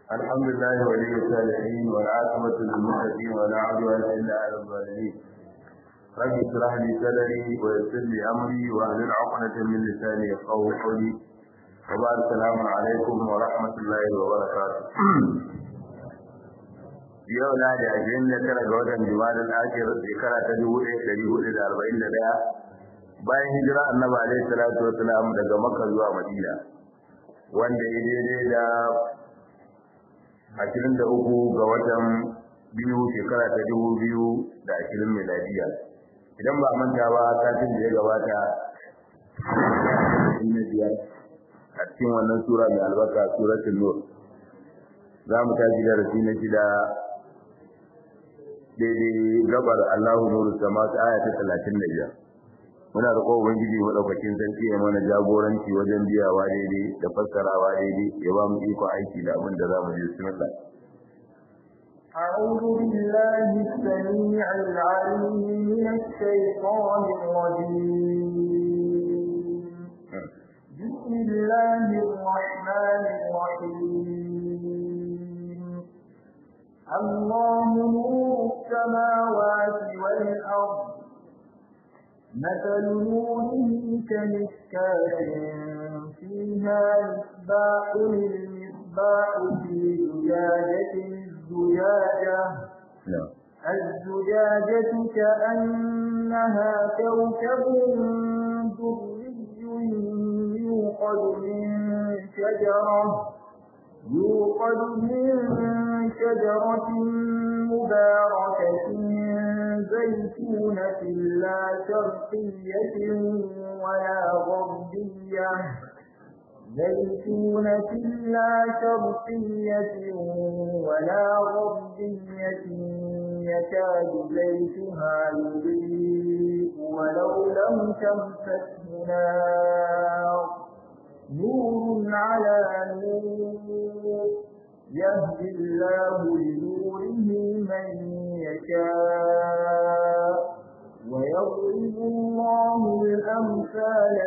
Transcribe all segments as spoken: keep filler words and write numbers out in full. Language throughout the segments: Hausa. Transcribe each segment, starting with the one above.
الحمد لله ولي الصالحين والعاقبة للمتقين ولا عدوان إلا على الظالمين. رب اشرح لي صدري ويسر لي أمري واحلل عقدة من لساني يفقهوا قولي. وبعد السلام عليكم ورحمة الله وبركاته. yau na da ashirin da tara ga watan Jumadal Akhir shekara ta dubu ɗaya da ɗari hudu da arba'in da ɗaya bayan hijira Annabi alaihi salatu wassalam daga Makka zuwa Madina, wanda ya daidai da ashirin da uku ga watan biyu shekara ta dubu biyu da ashirin miladiya. Idan ba manta ba, satin da ya gabata na biyar a cikin wannan sura mai albarka, suratul Nur, za mu tashi darasi na shida daidai gabar Allahu nuru samawati aya ta talatin da biyar. Muna da kowa ubangiji madaukakin sarki ya mana jagoranci wajen biyawa daidai da fassarawa daidai, ya ba mu iko aiki da abin da za mu ji. Bismillah. أعوذ بالله السميع العليم من الشيطان الرجيم. بسم الله الرحمن الرحيم. الله نور السماوات والأرض، مثل نوره كمشكاة فيها مصباح، المصباح في زجاجة، الزجاجة الزجاجة كأنها كوكب دري يوقد من شجرة يوقد من شجرة مباركة زيتونة لا شرقية ولا غربية زيتونة لا شرقية ولا غربية يكاد زيتها يضيء ولو لم تمسسه نار، نور على نور، يهدي الله لنوره من يشاء ويضرب الله الأمثال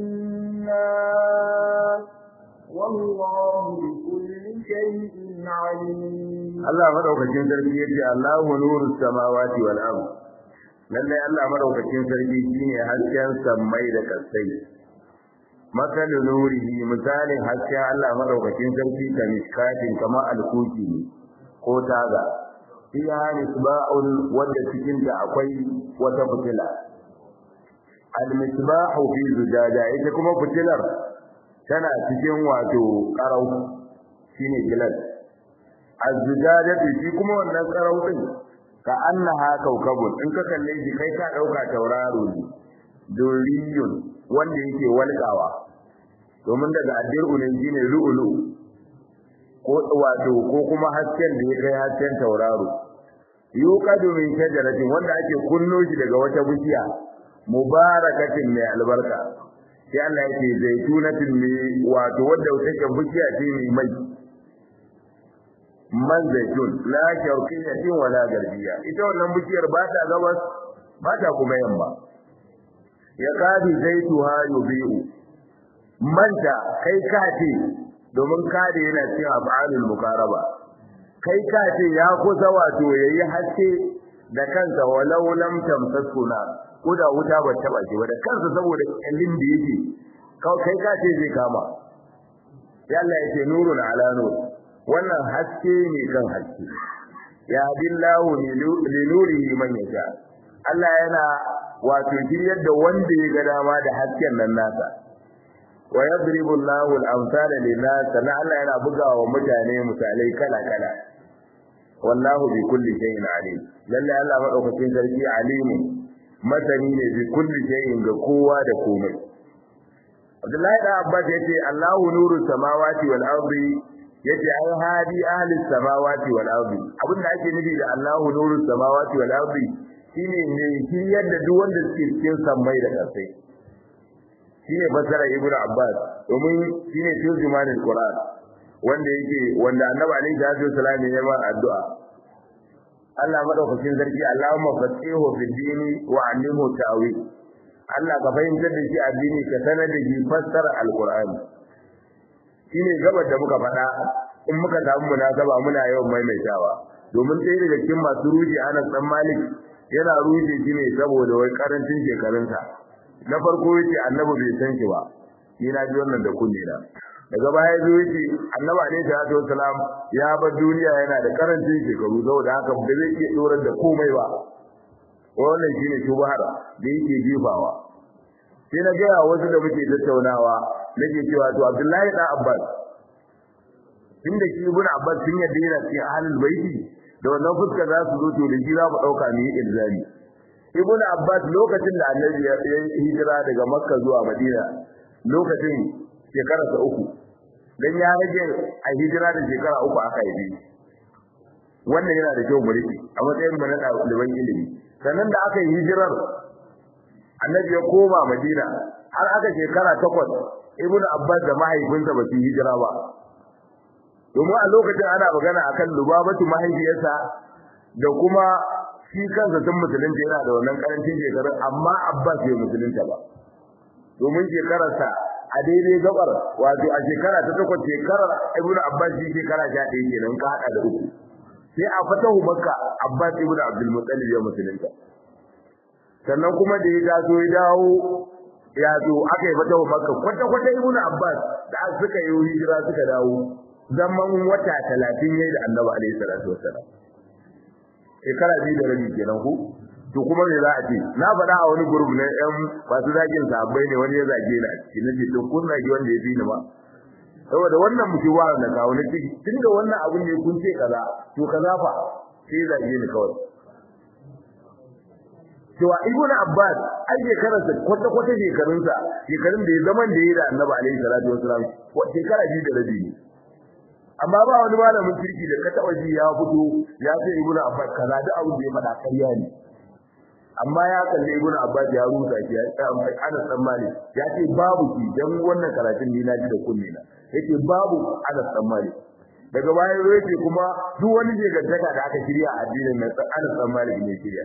للناس والله بكل شيء عليم. الله madaukakin sarki yace Allahu nurus samawati wal ard. Lalle Allah madaukakin sarki shine hasken sammai da kasai. Masalin nurihi, misalin hasken Allah madaukakin sarki ka miskatin kama alkuki ne ko taga, fiha misba'un wanda cikin ta akwai wata fitila. Al-misbahu fi zujaja, ita kuma fitilar tana cikin wato qarau, shine gilas. Az-zujajatu shi kuma wannan qarau din ka annaha kaukabun, in ka kalle shi kai ka dauka tauraro ne duriyun wanda yake walƙawa, domin daga addiru ne shine lu'ulu ko wato ko kuma hasken da ya kai hasken tauraro. yuqadu min shajaratin, wanda ake kunno shi daga wata bishiya mubarakatin mai albarka. sai Allah yake zaitunatin ne wato wanda take bishiya ce mai mai man zaitun la shawqiyatin wala garbiya, ita wannan bishiyar ba ta gabas ba ta kuma yamma. ya kadi zaituha yubi'u, manta kai ka ce, domin kade yana cikin af'alul muqaraba, kai ka ce ya kusa wato yayi haske da kansa walau lam tamsasuna, ko da wuta ba ta bace ba da kansa saboda kallin da yake kai ka ce zai kama. ya Allah yake nurun ala nur, wannan haske ne kan haske. ya billahu li nurihi man yasha, Allah yana wato shiryar da wanda ya ga dama da hasken nan nasa. wa yadribu Allahu al-amsala lin-nas, na Allah yana bugawa mutane misalai kala kala. wallahu bi kulli shay'in alim, lalle Allah madaukakin sarki alimu, masani ne bi kulli shay'in ga kowa da komai. Abdullahi da Abbas yace Allahu nuru samawati wal ardi, yace ai hadi ahli samawati wal ardi, abinda ake nufi da Allahu nuru samawati wal ardi shine ne shi yadda duk wanda suke cikin sammai da kasai. shine fasara Ibn Abbas, domin shine turjumanin Qur'an, wanda yake wanda Annabi alaihi salatu wasallam ya yi addu'a. Allah madaukakin sarki, Allahumma fatihu fid dini wa 'allimhu ta'wil. Allah ka fahimtar da shi addini, ka sanar da shi fassara alqur'ani. shine gabar da muka faɗa in muka samu munasaba muna yawan maimaitawa domin sai daga cikin masu ruji Anas dan Malik yana ruje shi ne saboda wai karancin shekarunsa na farko yace annabi bai san shi ba ni na ji wannan da kunne na daga baya zo yace annabi alaihi salatu wasalam ya bar duniya yana da karancin shekaru saboda haka ba zai iya dorar da komai ba wannan shine shubhar da yake jifawa sai na ga wasu da muke tattaunawa nake cewa to Abdullahi dan Abbas inda shi ibn Abbas sun yadda yana cikin ahlul baiti da wannan fuska za su zo to da shi za mu dauka mu yi ilzami ibn Abbas lokacin da annabi ya hijira daga Makka zuwa Madina lokacin shekara ta uku dan ya rage a hijira da shekara uku aka yi wannan yana da kyau mu rike a matsayin mu na ɗaliban ilimi sannan da aka yi hijirar annabi ya koma Madina har aka shekara takwas ibn Abbas da mahaifinsa ba su hijira ba domin a lokacin ana magana akan Lubabatu mahaifiyarsa da kuma shi kansa sun musulunta yana da wannan karancin shekarun amma Abbas bai musulunta ba domin shekararsa a daidai gabar wato a shekara ta takwas shekarar ibn Abbas shi shekara sha ɗaya kenan ka hada da uku sai a fatahu Makka Abbas ibn Abdul Muttalib ya musulunta sannan kuma da ya taso ya dawo ya zo aka yi fatahu Makka kwata kwata ibn Abbas da suka yi hijira suka dawo zaman wata talatin yayi da Annabi alaihi salatu wassalam shekara biyu da rabi kenan ku to kuma me za a ce na faɗa a wani group na ɗan masu zagin sahabbai ne wani ya zage ni a cikin nace to kun zage wanda ya fi ni ba saboda wannan muke wa da kawo na ciki tunda wannan abun ne kun ce kaza to kaza fa sai zage ni kawai to ibnu Abbas ai shekarar sa kwata kwata shekarun sa shekarun da ya zaman da yayi da Annabi alaihi salatu wasallam ko shekara biyu da rabi amma ba wani malamin kirki da ka taba ji ya fito ya ce ibnu Abbas kaza da abun da ya faɗa ƙarya ne amma ya kalle ibn Abbas ya rusa shi ya ce Anas dan Malik ya ce babu shi dan wannan karatun ni na ji da kunne na yake babu Anas dan Malik daga bayan yace kuma duk wani jegantaka da aka shirya a addinin nan Anas dan Malik ne shirya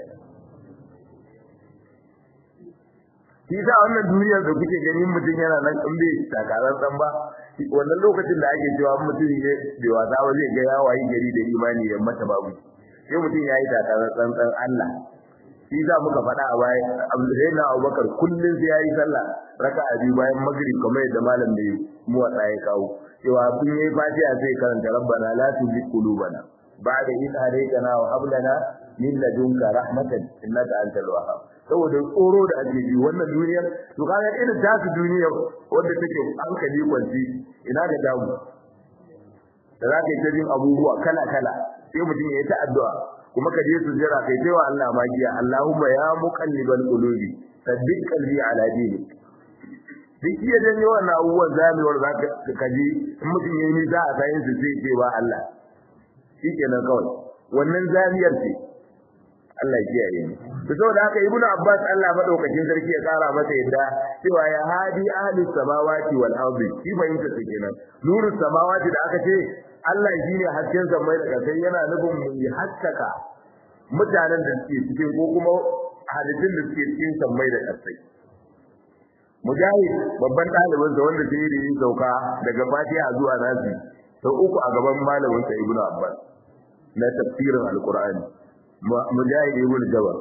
shi da wannan duniyar da kuke ganin mutum yana nan in bai takarar san ba wannan lokacin da ake cewa mutum ne bai wasa ba zai ga yawayi gari da imani ya mata babu sai mutum yayi takarar tsantsan Allah shi za muka faɗa a baya Abdullahi na Abubakar kullun sai yayi sallah raka'a biyu bayan maghrib kamar yadda malam da mu wada ya kawo cewa kun yi fatiha sai karanta rabbana la tuzigh qulubana ba'da idh hadaytana wa hab lana min ladunka rahmatan innaka antal wahhab saboda tsoro da ake ji wannan duniyar to kaga irin tasu duniyar wanda take hankali kwanci ina ga damu da za ka yi jin abubuwa kala kala sai mutum ya yi ta addu'a kuma ka je sujjara kai sai wa Allah magiya Allahumma ya muqallibal qulubi sabbit qalbi ala dinik duk iya janyo wannan abubuwan zamewar zaka kaji in mutum yayi ni za a sayin su sai ce ba Allah shikenan kawai wannan zamiyar ce Allah ya kiyaye ni to saboda haka ibnu Abbas Allah madaukakin sarki ya kara masa yadda cewa ya hadi ahli samawati wal ardi shi fahimta take kenan nuru samawati da aka ce Allah shine hasken samai da kasai yana nufin mu yi haskaka mutanen da suke cikin ko kuma hadisin da suke cikin samai da kasai mujahid babban dalibin sa wanda sai yi sauka daga Fatiha zuwa Nasi sau uku a gaban malamin sa Ibn Abbas na tafsirin Al-Qur'ani mujahid ibn Jabal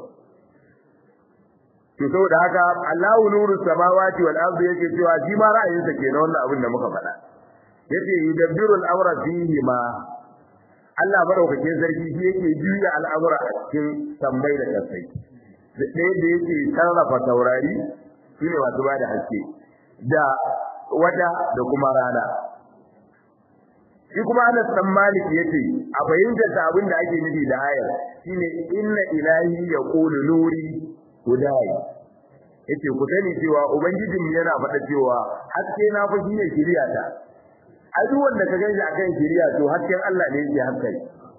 to saboda haka Allahu nuru samawati wal ardi yake cewa shi ma ra'ayinsa kenan wannan abin da muka faɗa yace yudabbiru al-amra fihi ma Allah madaukakin sarki shi yake juya al'amura a cikin tambayi da kasai da da yake sarrafa taurari shine wato ba da haske da wata da kuma rana shi kuma Anas dan Malik yace a bayyana ta abin da ake nufi da ayar shine inna ilahi yaqulu nuri hudai yace ku sani cewa ubangijin yana faɗa cewa haske na fa shine shiriya ta a duk wanda ka gani akan shiriya to hasken Allah ne yake haske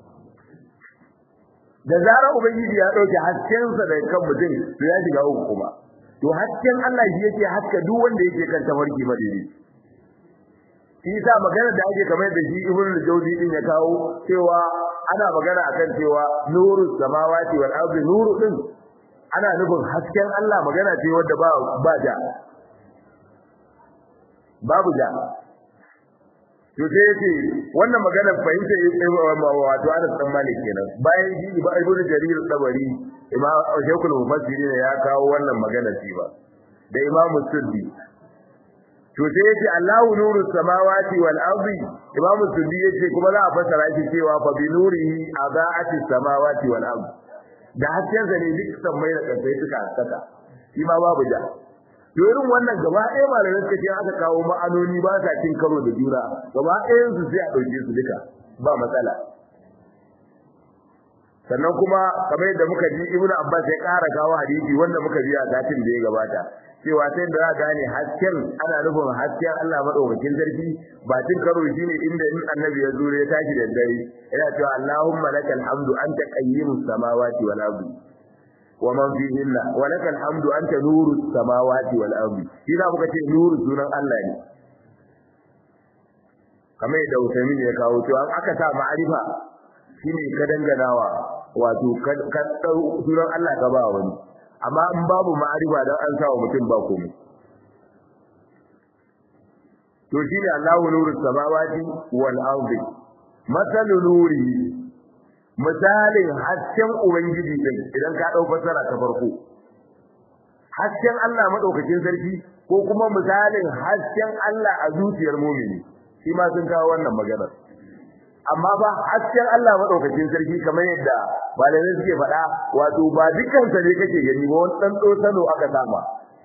da zara ubangiji ya dauke hasken sa da kan mutum to ya shiga uku kuma to hasken Allah shi yake haska duk wanda yake kan tafarki madidi shi yasa magana da ake kamar da shi Ibn al-Jawzi din ya kawo cewa ana magana akan cewa nuru samawati wal ardi nuru din ana nufin hasken Allah magana ce wanda ba ba ja babu ja to sai yake wannan maganar fahimta wato Anas dan Malik kenan bayan ji ba Ibn Jarir Tabari Imam Shaykhul Mufassirin ya kawo wannan maganar shi ba da Imam Suddi to sai yake Allahu nurus samawati wal ardi Imam Suddi yace kuma za a fassara shi cewa fa bi nurihi adaati samawati wal ardi da hasken sa ne duk sammai da kasai suka haskaka shi ma babu da to irin wannan gaba ɗaya malamai suka ce aka kawo ma'anoni ba sa cin karo da juna gaba ɗayan su sai a ɗauke su duka ba matsala sannan kuma kamar yadda muka ji Ibn Abbas ya ƙara kawo hadisi wanda muka ji a satin da ya gabata cewa sai da za gane hasken ana nufin hasken Allah madaukakin sarki ba cin karo shine inda in annabi ya zo ya tashi da dare yana cewa Allahumma lakal hamdu anta qayyimus samawati wal ardi ومن فيهن ولك الحمد أنت نور السماوات والأرض إذا بك نور سنن الله ne kamar yadda Usaimin ya kawo cewa aka sa ma'arifa shine ka danganawa wato ka dau sunan Allah ka ba wani amma in babu ma'arifa dan an sa wa mutum ba komai to shine Allahu nurus samawati wal ardi masalu nuri misalin hasken ubangiji din idan ka dau fasara ta farko hasken Allah madaukakin sarki ko kuma misalin hasken Allah a zuciyar mu'mini shi ma sun kawo wannan magana amma ba hasken Allah madaukakin sarki kamar yadda malamai suke faɗa wato ba dukkan sa ne kake gani ba wani dan dosano aka sama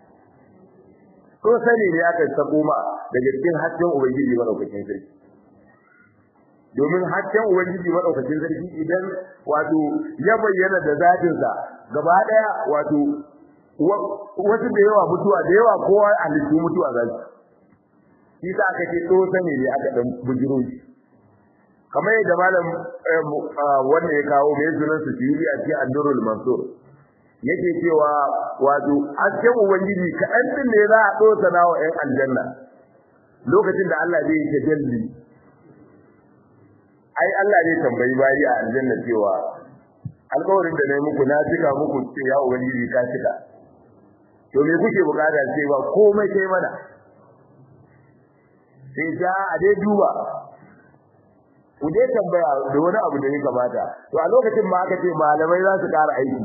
to sani ne aka sako ma daga cikin hasken ubangiji madaukakin sarki domin hasken ubangiji madaukakin sarki idan wato ya bayyana da zatin sa gaba daya wato wasu da yawa mutuwa da yawa kowa halittu mutuwa za su shi sa aka ce to sani ne aka dan bujiro shi kamar yadda malam wanda ya kawo mai sunan su yi a cikin Ad-Durrul Mansur yake cewa wato hasken ubangiji kaɗan din ne za a dosa nawa ɗan aljanna lokacin da Allah zai yi tajalli ai Allah ne tambayi bayi a aljanna cewa alƙawarin da nayi muku na cika muku ce ya ubangiji ka cika to me kuke bukata ce ba komai kai mana sai ja a dai duba ku dai tambaya da wani abu da ya kamata to a lokacin ma aka ce malamai za su ƙara aiki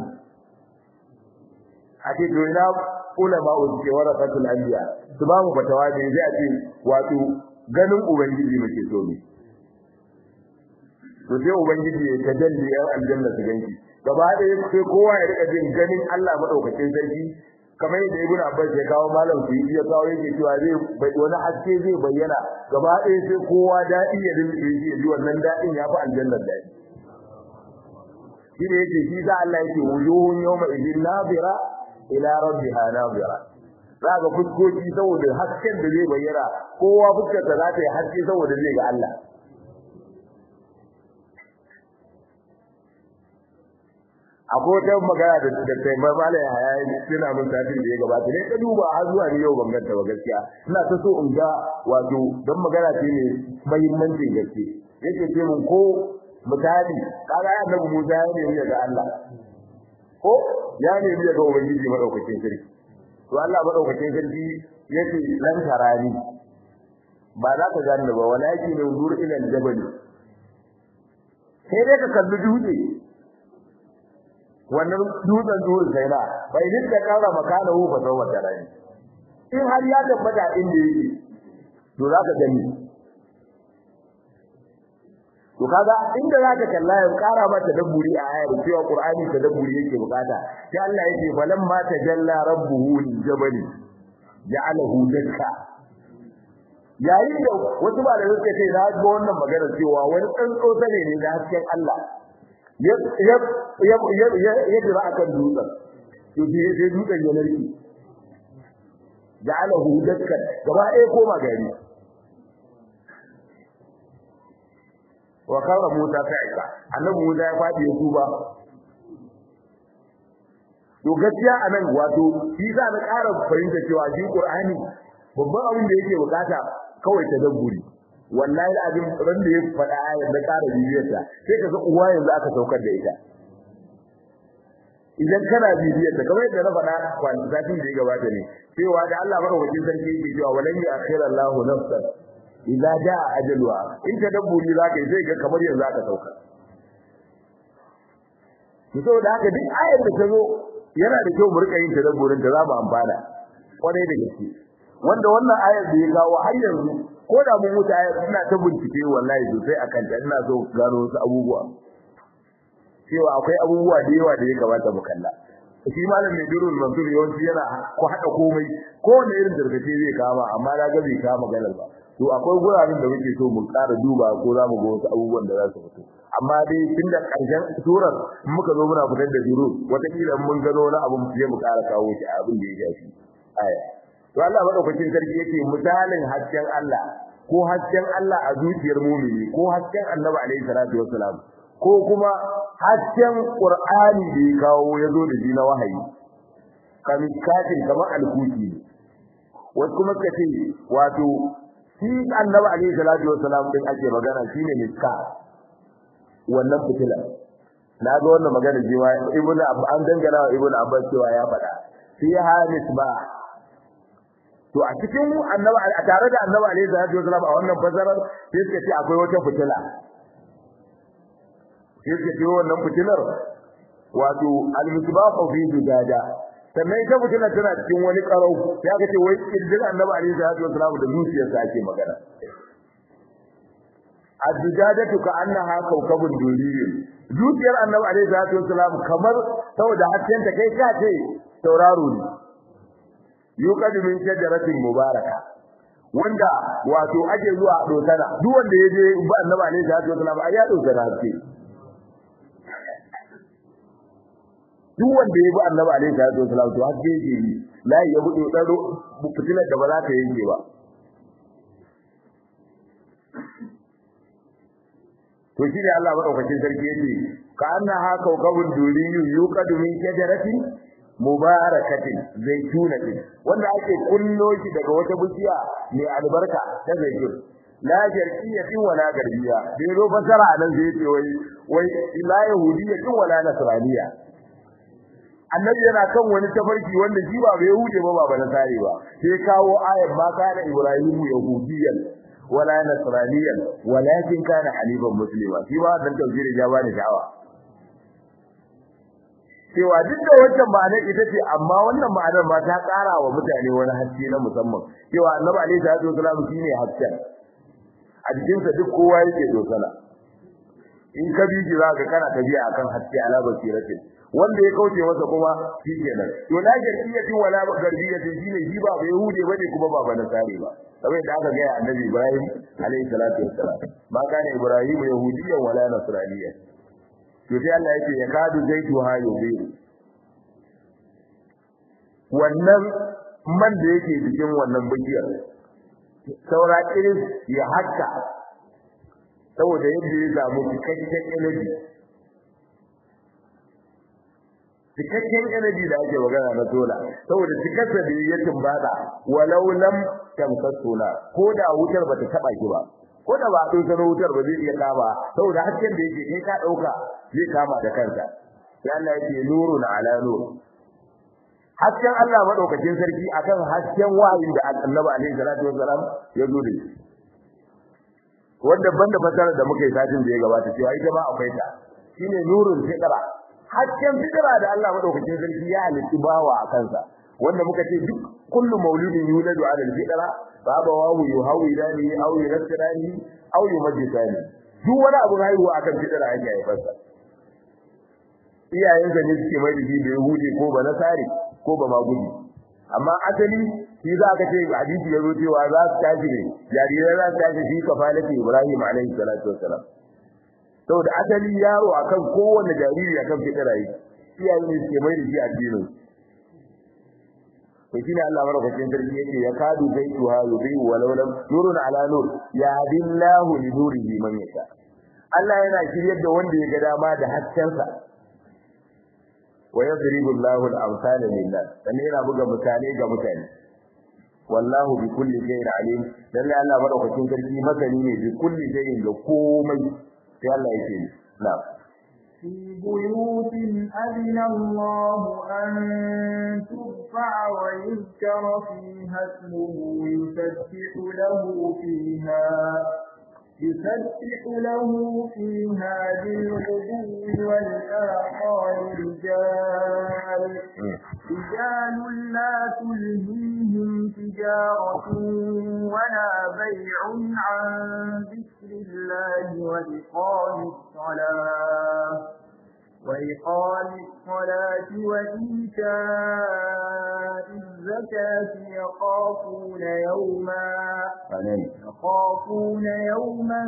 a ce to ina ulama uke warasatul anbiya su ba mu fatawa da zai ce wato ganin ubangiji muke so ne to sai ubangiji ya tajalli yan aljanna su ganki gaba ɗaya sai kowa ya rika jin ganin Allah madaukakin sarki kamar yadda Ibn Abbas ya kawo malam su yi ya kawo yake cewa zai wani haske zai bayyana gaba ɗaya sai kowa daɗi ya rinke shi ya ji wannan daɗin ya fi aljannar daɗi shi ne yake shi za Allah yake wujuhun yawma idin nabira ila rabbiha nabira za ga fuskoki saboda hasken da zai bayyana kowa fuskarsa za ta yi haske saboda zai ga Allah akwai wata magana da da kai mamala ya yayi suna mun tafi da ya gabata ne ka duba har zuwa ni yau ban ganta ba gaskiya ina ta so in ga wato dan magana ce ne muhimmancin gaske yake ce mun ko misali kaga annabi Musa ya ne daga Allah ko ya ne daga ubangiji madaukakin sarki to Allah madaukakin sarki yake lan tarani ba za ka gane ba walaki ne dur ila aljabal sai dai ka kalli dutse wannan dutsen dutsen sai na bai dinka kara makana hu fa sawa tarai in har ya tabbata inda yake to za ka gani to kaga inda za ka kalla ya kara mata dabburi a ayar cewa qur'ani ta dabburi yake bukata sai Allah yake falamma tajalla rabbuhu liljabali ja'alahu dakka yayin da wasu ba da suka ce za ga wannan magana cewa wani tsantso sane ne da hasken Allah ya ya ya ya ya jira akan dutsen to sai dutsen ya narki ja'alahu dakka gaba ɗaya koma gari wa kawra Musa fa'ika annabi Musa ya fadi ya tuba to gaskiya anan wato shi za na ƙara fahimta cewa shi Qur'ani babban abin da yake bukata kawai tadabburi wallahi abin ran da ya faɗa ayar da ƙara bibiyarta sai ka ga uwa yanzu aka saukar da ita idan kana bibiyarta kamar yadda na faɗa kwanaki da ya gabata ne cewa da Allah madaukakin sarki yake cewa walan ya akhira Allahu nafsan idza jaa ajalwa in tadabburi zaka yi sai ga kamar yanzu aka sauka to da haka duk ayar da ta zo yana da kyau mu rika yin tadabburin da za mu amfana kwarai da gaske wanda wannan ayar da ya kawo har yanzu ko da mun mutu ayar ina ta bincike wallahi sosai akan ta ina so gano wasu abubuwa cewa akwai abubuwa da yawa da ya kamata mu kalla shi malam mai durul mansur yawanci yana ko hada komai ko ne irin dargace zai kama amma na ga bai kama galar ba to akwai guraren da muke so mu ƙara duba ko za mu ga wasu abubuwan da za su fito amma dai tun da ƙarshen surar muka zo muna fitar da durul wataƙila mun gano na abin sai mu ƙara kawo shi a abin da ya shafi aya to Allah madaukakin sarki yake misalin hasken Allah ko hasken Allah a zuciyar mu'mini ko hasken Annabi alaihi salatu wassalam ko kuma hasken Qur'ani da ya kawo yazo da shi na wahayi kamin kafin kamar alkuti wasu kuma kace wato shi Annabi alaihi salatu wassalam din ake magana shine miska wannan fitila na ga wannan magana jiwa ibnu an dangana wa ibnu abbas cewa ya faɗa fiha misbah to a cikin Annabi a tare da Annabi alaihi salatu wassalam a wannan fasarar sai suka ce akwai wata fitila sai suka ce wannan fitilar wato al-misbah fi dujada sannan ita fitilar tana cikin wani karau ya ga ce wai kirjin Annabi alaihi salatu wassalam da zuciyarsa ake magana ad-dujadatu ka annaha kawkabun duriyyin zuciyar Annabi alaihi salatu wassalam kamar saboda hasken ta kai ka ce tauraro ne yuqadu min shajaratin mubaraka wanda wato ake zuwa a dosana duk wanda yaje ba Annabi alaihi salatu wasallam ai ya dosana ce duk wanda yaje ba Annabi alaihi salatu wasallam to har sai yi la ya bude daro fitilar da ba za ta yanke ba to shi ne Allah madaukakin sarki yace ka annaha kawkabun duriyyu yuqadu min shajaratin mubarakatin zaitunatin wanda ake kullo shi daga wata bishiya mai albarka ta zaitun la jarqiyatin wala garbiya bai zo fasara nan sai yace wai wai la yahudiyatin wala nasraniya annabi yana kan wani tafarki wanda shi ba bai yahude ba ba nasari ba sai kawo ayat ma kana ibrahimu yahudiyan wala nasraniyan walakin kana haliban muslima shi ba dan tafsiri ya bani sha'awa cewa duk da wancan ma'anar ita ce amma wannan ma'anar ma ta ƙara wa mutane wani haske na musamman cewa annabi alaihi salatu wasallam shine hasken a cikin sa duk kowa yake dokana in ka bi ji zaka kana tabi'a akan haske ala basiratin wanda ya kauce masa kuma shikenan to la jarbiyatin wala garbiyatin shine shi ba bai hude bane kuma ba ba nasari ba kamar da aka ga annabi Ibrahim alaihi salatu wasallam ba kana Ibrahim yahudiyyan wala nasraniyyan to sai Allah yake ya kadu zaitu ha yubi wannan man da yake cikin wannan bigiyar saura irin ya hakka saboda yadda ya samu cikakken energy cikakken energy da ake magana na sola saboda cikarsa da ya tumbata walau lam tamkasuna ko da wutar bata taba ki ba ko da ba a ɗauka na wutar ba zai iya kama saboda hasken da yake kai ka ɗauka zai kama da kanka sai Allah yake nurun ala nur hasken Allah madaukakin sarki akan hasken wahayi da Annabi alaihi salatu wasalam ya zo da shi wanda banda fasara da muka yi satin da ya gabata cewa ita ma akwai ta shine nurun fitra hasken fitra da Allah madaukakin sarki ya halitta bawa a kansa wanda muka ce duk kullu mauludin yuladu ala al-fitra baba wahu yuhawidani aw yurasirani aw yumajjisani duk wani abu rayuwa akan fitra ake haifarsa iyayen sa ne suke mai da da yahudi ko ba nasari ko ba magudi amma asali shi za ka ce hadisi ya zo cewa za su tashi ne jarirai za su tashi shi kafalati Ibrahim alaihi salatu wassalam saboda asali yaro akan kowanne jariri akan fitra yake iyayen ne suke mai da shi addinin to shine Allah madaukakin sarki yake ya kadu zaitu ha yubi walau lam nurun ala nur ya billahu li nurihi man yasha Allah yana shiryar da wanda ya ga dama da haskensa wa yadribu Allahu al-amsala lin-nas dan yana buga mutane ga mutane wallahu bi kulli shay'in alim dan Allah madaukakin sarki masani ne bi kulli shay'in da komai sai Allah yake na'am في بيوت أذن الله أن ترفع ويذكر فيها اسمه يسبح له فيها يسبح له فيها بالغدو والآصال رجال رجال لا تلهيهم تجارة ولا بيع عن ذكر الله وإقام الصلاة وإقام الصلاة وإيتاء الزكاة يخافون يوما يخافون يوما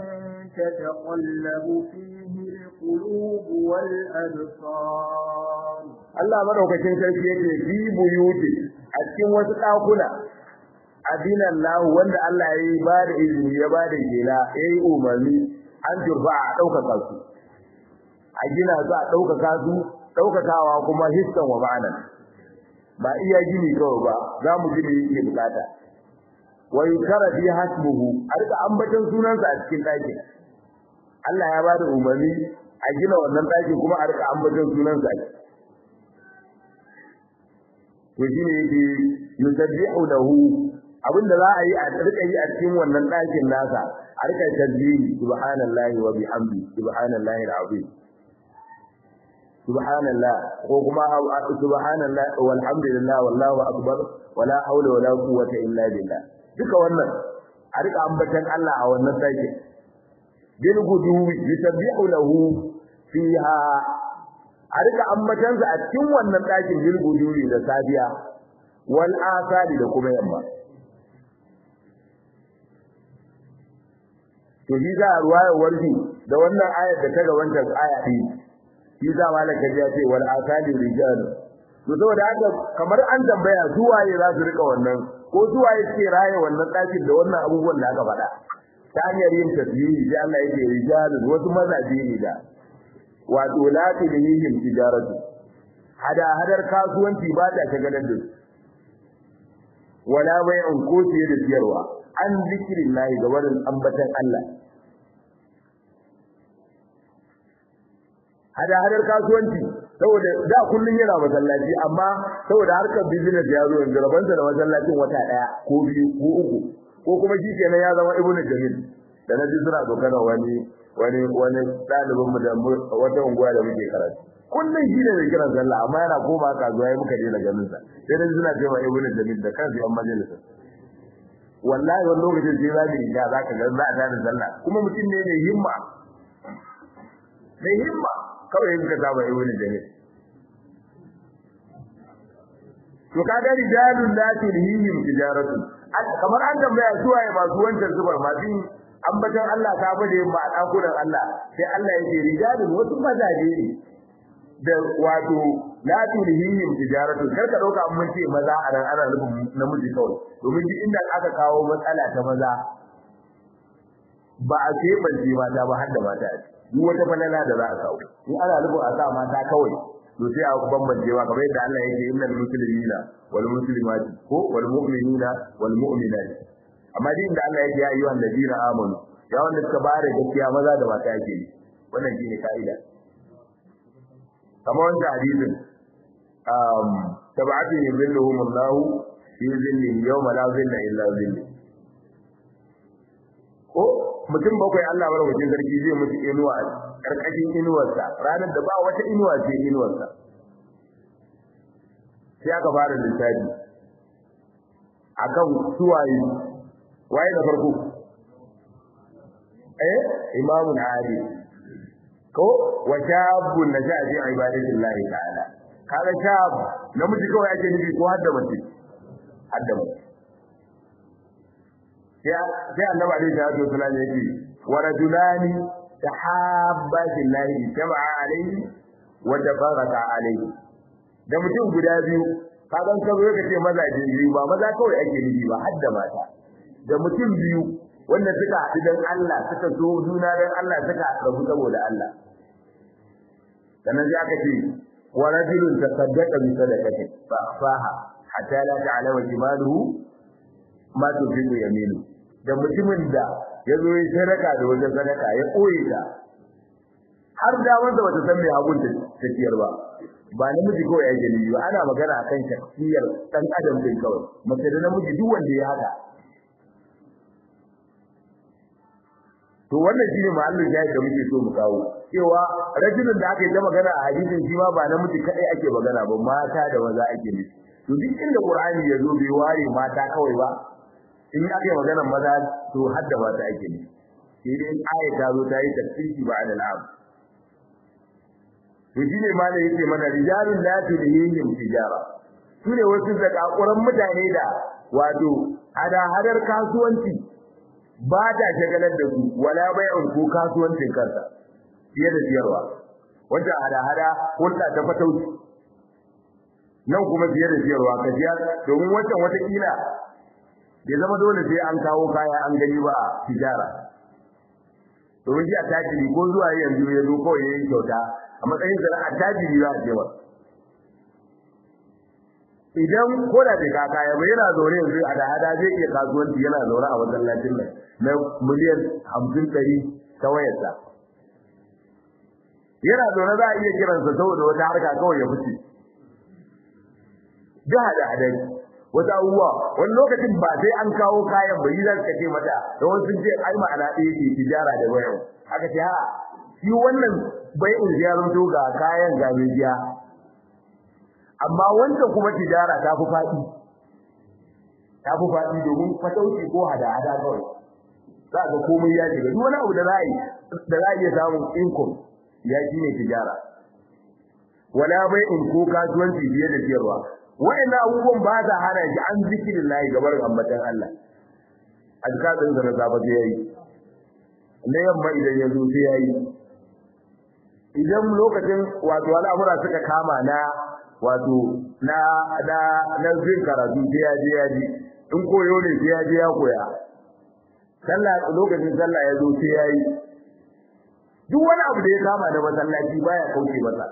تتقلب فيه القلوب والأبصار. Allah madaukakin sarki yake fi buyuti a cikin wasu ɗakuna adina Allah wanda Allah ya yi ba da izini ya ba da gela ya yi umarni an turfa a ɗaukaka su a gina su a ɗaukaka su ɗaukakawa kuma hissan wa ma'anan ba iya gini kawai ba za mu gini yake bukata wa yukara fi hasbuhu a rika ambaton sunansa a cikin ɗakin Allah ya ba da umarni a gina wannan ɗakin kuma a rika ambaton sunansa a ciki to shine yake yusabbihu lahu abinda za a yi a rika yi a cikin wannan ɗakin nasa a rika tasbihi subhanallahi wa bihamdi subhanallahi alazim subhanallah ko kuma subhanallah walhamdulillah wallahu akbar wala hawla wala quwwata illa billah duka wannan a rika ambatan Allah a wannan ɗakin bil gudu yusabbihu lahu fiha a rika ambatansa a cikin wannan ɗakin bil gudu da safiya wal asali da kuma yamma to shi za a ruwaya warki da wannan ayar da ta gabantar aya ɗin shi za malaka ya ce wal asali rijal to saboda haka kamar an tambaya su waye za su rika wannan ko su waye suke raye wannan ɗakin da wannan abubuwan da aka faɗa ta hanyar yin tasbihi sai Allah yake rijalun wasu mazaje ne da wato la tilhihim tijaratu hada hadar kasuwanci ba ta shagalar da su wala bai'un ko siye da siyarwa an zikrillahi ga wurin ambatan Allah hada hadar kasuwanci saboda da kullun yana masallaci amma saboda harkar business ya zo yanzu rabansa da masallacin wata daya ko biyu ko uku ko kuma shi kenan ya zama ibnu jamil da naji suna dokar wani wani wani dalibin mu da wata unguwa da muke karatu kullun shi ne mai kiran sallah amma yana koma kasuwa ya muka daina ganin sa sai dai suna cewa ibnu jamil da kansu yan majalisa wallahi wannan lokacin sai zabi da zaka ga za a dana sallah kuma mutum ne mai himma mai himma kawai in ka saba ibnu jamil to kaga rijalun la tulhihim tijaratu kamar an tambaya su waye masu wancan zubar masu ambatan Allah ta bade ba a dakuran Allah sai Allah yake rijalun wasu mazaje ne da wato la tulhihim tijaratu kar ka dauka mun ce maza a nan ana nufin namiji kawai domin duk inda aka kawo matsala ta maza ba a ce ban ji mata ba har da mata ni wata falala da za a kawo ni ana nufin a sa mata kawai to sai a bambancewa kamar yadda Allah yake innal muslimina wal muslimati ko wal mu'minina wal mu'minati amma din da Allah yake ya ayyuhan ladina amanu ya wanda suka bare gaskiya maza da mata yake yi wannan shine kaida kamar wannan hadisin um tab'atu yuzilluhum Allah fi zillihi yawma la zilla illa zilli ko mutum bakwai Allah barkatun sarki zai mutu inuwa karkashin inuwarsa ranar da ba wata inuwa ce inuwarsa sai aka fara lissafi akan suwaye waye da farko eh imamun adi ko wa shabun naja fi ibadatillahi ta'ala kaga shab namiji kawai ake nufi ko hadda mace hadda mace ya sai annabi alaihi salatu wasallam yake wa rajulani tahabba billahi jama'a alaihi wa tafarraqa alaihi da mutum guda biyu kagan ka zo kace mazaje biyu ba maza kawai ake nufi ba hadda mata da mutum biyu wanda suka haɗu dan Allah suka so juna dan Allah suka rabu saboda Allah sannan sai aka ce wa rajulun tasaddaqa bi sadaqati fa afaha hatta la ta'lama shimaluhu ma tunfiqu yaminu da mutumin da ya zo ya sadaka da wajen sadaka ya koyi ta har da wanda bata san me hagun ta tafiyar ba ba namiji kawai yake ne ba ana magana akan shakiyar dan adam din kawai mace da namiji duk wanda ya haka to wannan shine mahallin jayi da muke so mu kawo cewa rajulun da aka yi ta magana a hadisin shi ma ba namiji kadai ake magana ba mata da maza ake nufi to duk inda Qur'ani ya zo bai ware mata kawai ba in aka yi magana maza to har da mata ake nufi sai dai ayat ta zo ta yi tafsiri ba da al'am to shine ma da yake mana rijalun la tulhihim tijara sune wasu zakakuran mutane da wato hada hadar kasuwanci ba ta shagalar da su wala bai'un ko kasuwancin kansa fiye da siyarwa wanda hada hada hulɗa ta fatauci nan kuma fiye da siyarwa ka jiya domin wancan wata kila ya zama dole sai an kawo kaya an gani ba a tijara domin shi a tajiri ko zuwa yanzu ya zo kawai yayin kyauta a matsayin da a tajiri za a ce wa idan ko da bai kaka ya bai yana zaune yanzu a da hada zai iya kasuwanci yana zaune a masallacin nan na miliyan hamsin ɗari ta wayarsa yana zaune za a iya kiransa saboda wata harka kawai ya fice da hada hada wata abubuwa wani lokacin ba sai an kawo kayan bai za ka ce mata da wani sun ce ai ma'ana ɗaya ce tijara da bayan aka ce ha shi wannan bai'un ziyarar to ga kayan ga mejiya amma wanda kuma tijara ta fi faɗi ta fi faɗi domin fatauci ko hada-hada kawai za ga komai ya shiga duk wani abu da za a yi da za a iya samun income ya shi ne tijara wala bai'un ko kasuwanci biye da siyarwa wa'annan abubuwan ba za hana shi an zikirin lahi gabar ambatan Allah azkatun da na zaba sai yayi na yamma idan ya zo sai yayi idan lokacin wato al'amura suka kama na wato na na na zin karatu sai ya je ya ji in koyo ne sai ya je ya koya sallah lokacin sallah ya zo sai yayi duk wani abu da ya kama da masallaci baya kauce masa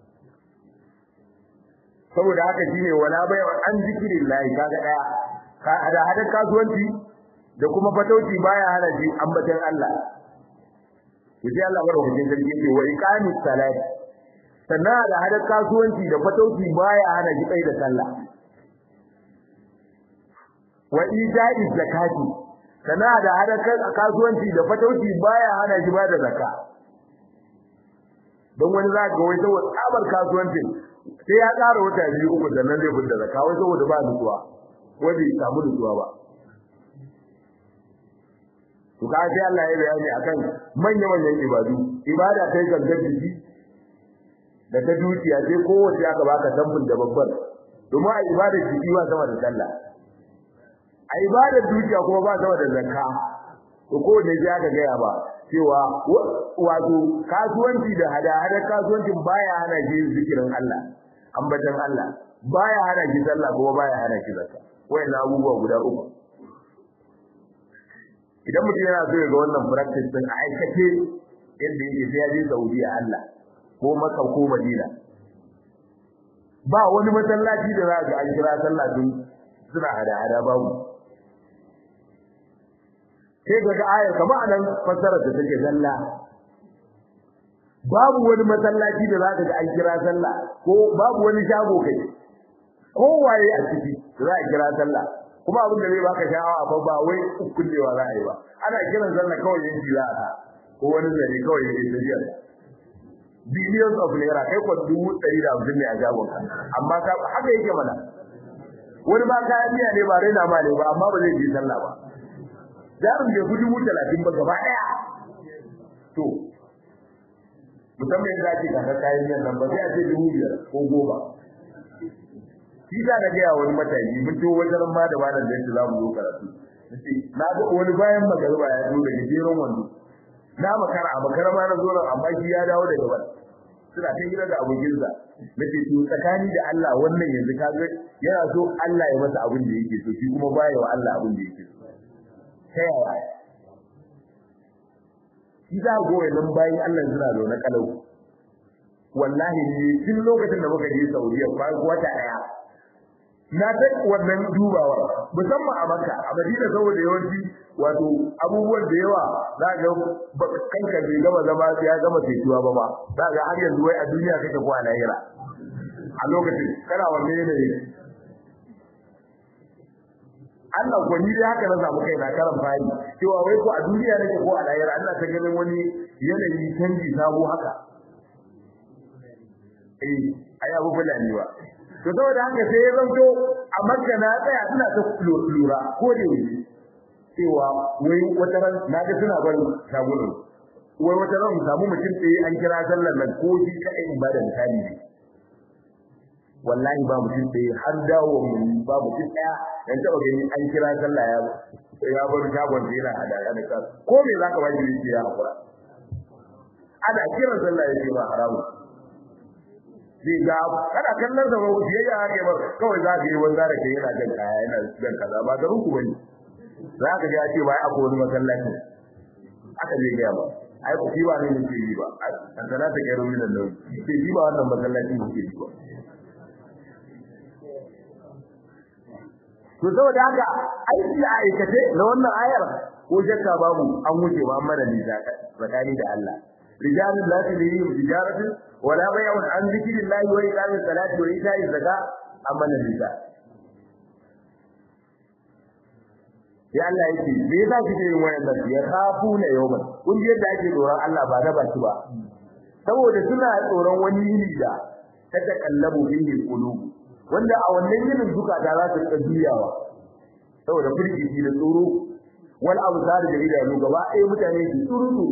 saboda haka shine wala bai an zikirillahi kaga daya ka da hada kasuwanci da kuma fatauci baya hana ji ambatan Allah sai Allah barkatun sarki ce wa iqamis salat sannan da hada kasuwanci da fatauci baya hana ji kai da sallah wa ita'iz zakati sannan da hada kasuwanci da fatauci baya hana ji ba da zakka don wani za ga wai saboda tsabar kasuwancin sai ya ƙara wata biyu uku sannan zai fita zakka wai saboda ba nutsuwa wai bai samu nutsuwa ba to ka sai Allah ya bayani akan manyan manyan ibadu ibada kai gangar jiki da ta dukiya sai kowace aka baka tambun da babbar domin a ibadar jiki ba sama da sallah a ibadar dukiya kuma ba sama da zakka to ko ne sai aka gaya ba cewa wato kasuwanci da hada-hadar kasuwancin baya hana shi zikirin Allah ambatan Allah baya hana shi sallah kuma baya hana shi zakka wayannan abubuwa guda uku idan mutum yana so ya ga wannan practice din a aikace yadda yake sai ya je Saudiya Allah ko Makka ko Madina ba wani masallaci da za ga an kira sallah din suna hada-hada babu sai ga ayar kamar anan fassarar da take zalla babu wani masallaci da za ka ga an kira sallah ko babu wani shago kai kowaye a ciki za a kira sallah kuma abin da zai baka sha'awa fa ba wai kullewa za a yi ba ana kiran sallah kawai yin ji za a ko wani zari kawai yin tafiyar billions of naira kai kwa dubu ɗari da hamsin ne a shagon ka amma ka haka yake mana wani ba kayan miya ne ba raina ma ne ba amma ba zai je sallah ba jarin bai gudu mu talatin ba gaba daya to musamman yadda ake kaka kayan yan nan ba sai a ce dubu biyar ko goma shi da na gaya wani mataki mun to wajen ma da malam da za mu zo karatu nace na ga wani bayan magariba ya zo daga jeron wando na makara a makara ma na zo nan amma shi ya dawo daga ban suna ta hira da abokinsa nace to tsakani da Allah wannan yanzu kaga yana so Allah ya masa abin da yake so shi kuma baya wa Allah abin da yake so ta yaya shi za go nan bayan Allah suna da na kalau wallahi ni tun lokacin da muka je Saudiya ba wata daya na ta wannan dubawa musamman a Makka a Madina saboda yawanci wato abubuwan da yawa za ga kanka bai gama zama ya gama fetuwa ba ba za ga har yanzu wai a duniya kake ko a lahira a lokacin kana wanne ne Allah ko ni dai haka na samu kai na karan fari cewa wai ko a duniya nake ko a lahira Allah ta ganin wani yanayi canji sabo haka eh ai abu fulani ba to saboda haka sai ya zanto a Makka na tsaya ina ta lura ko da yake cewa wai wata ran na ga suna bari shagunan wai wata ran samu mutum tsaye an kira sallar nan ko shi kai in ba da misali ne wallahi ba mutum tsaye har dawo mun ba mutum daya dan taba gani an kira sallah ya ya bar shagon da yana hada da ka ko me zaka ba shi ya hakura ana kira sallah yake ba haramu zai ga kada kallon sa ba biyayya ake ba kawai za ka yi wanda da ke yana jan kaya yana jan kaza ba garin ku bane za ka ga ce bai akwai wani masallaci aka je ga ba ai ku ba ne ne ke yi ba an sana ta gairu min nan ke yi ba wannan masallaci ne ke yi ba to saboda haka aiki da aikace na wannan ayar ko shakka babu an wuce ba amma da ni zakani da Allah rijalun la tulihim tijaratun wala bay'un an dhikrillahi wa iqamis salati wa ita'iz zakat amma da nisa ya Allah yake me yasa kike yin wannan ya khafuna yawman kun ji yadda ake tsoron Allah ba da baki ba saboda suna tsoron wani yini da ta takallabu bihi qulub wanda a wannan yinin duka da za su rika juyawa saboda firgici da tsoro wal absar da idanu gaba ɗaya mutane su tsuru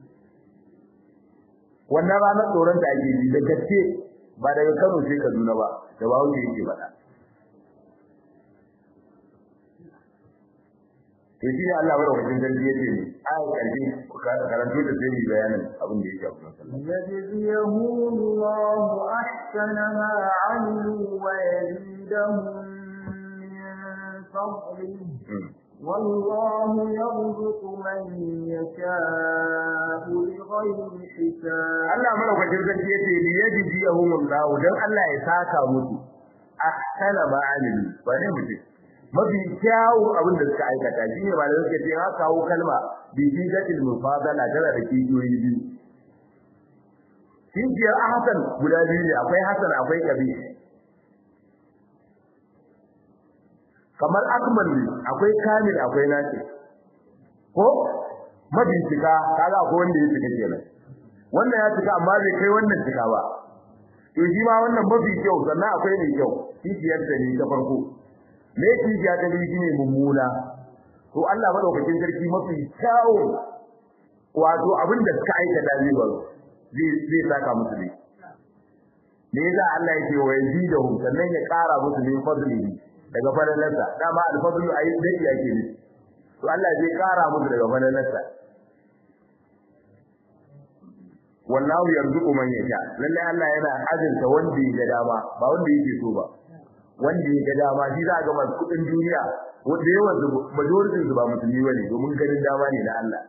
wannan ranar tsoron da ake yi da gaske ba daga Kano sai Kaduna ba da ba wanda yake faɗa to shi ne Allah bada wajen dalili yake ne ai karfi karanto da sai bayanin abin da yake a sallallahu yajziyahu Allahu ahsana ma 'amilu wa yazidahum min fadlihi والله يرزق من يشاء بغير حساب Allah madaukakin sarki yace li yajziyahum Allah dan Allah ya saka musu ahsana ma 'amilu ba ne mutum mafi kyawu abin da suka aikata shine ba da suke ce ha kawo kalma bi sigatil mufadala tana da kiyoyi biyu kijiyar ahsan guda biyu ne akwai hasan akwai kabi kamar akmal ne akwai kamil akwai naci ko mabincika kaga akwai wanda ya cika kenan wannan ya cika amma bai kai wannan cika ba to shi ma wannan mafi kyau sannan akwai mai kyau kijiyar ta ne ta farko me kijiya ta biyu shine mummuna to Allah madaukakin sarki mafi kyau wato abin da suka aikata zai ba zai zai saka musu ne me yasa Allah yake wa yazidahum sannan ya kara musu ne fadlihi daga fadalarsa dama alfadlu ayi dai yake ne to Allah zai kara musu daga fadalarsa wallahu yarzuqu man yasha lalle Allah yana azurta wanda ya ga dama ba wanda yake so ba wanda ya ga dama shi za ga masu kudin duniya wanda yawan su majority su ba musulmi bane domin ganin dama ne na Allah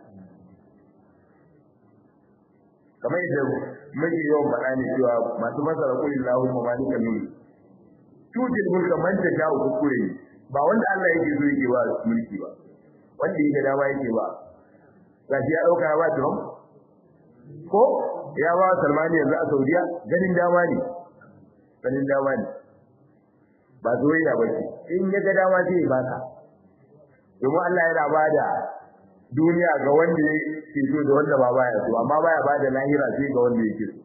kamar yadda muke yawan faɗa ne cewa masu masara kulillahu mamalika mulki tutil mulka man tasha ukure ba wanda Allah yake so yake ba mulki ba wanda yake dama yake ba gashi ya dauka ba Trump ko ya ba Salmani yanzu a Saudiya ganin dama ne ganin dama ne ba zoyya ba ce in ya ga dama zai baka domin Allah yana bada duniya ga wanda yake so da wanda ba baya so amma baya bada lahira sai ga wanda yake so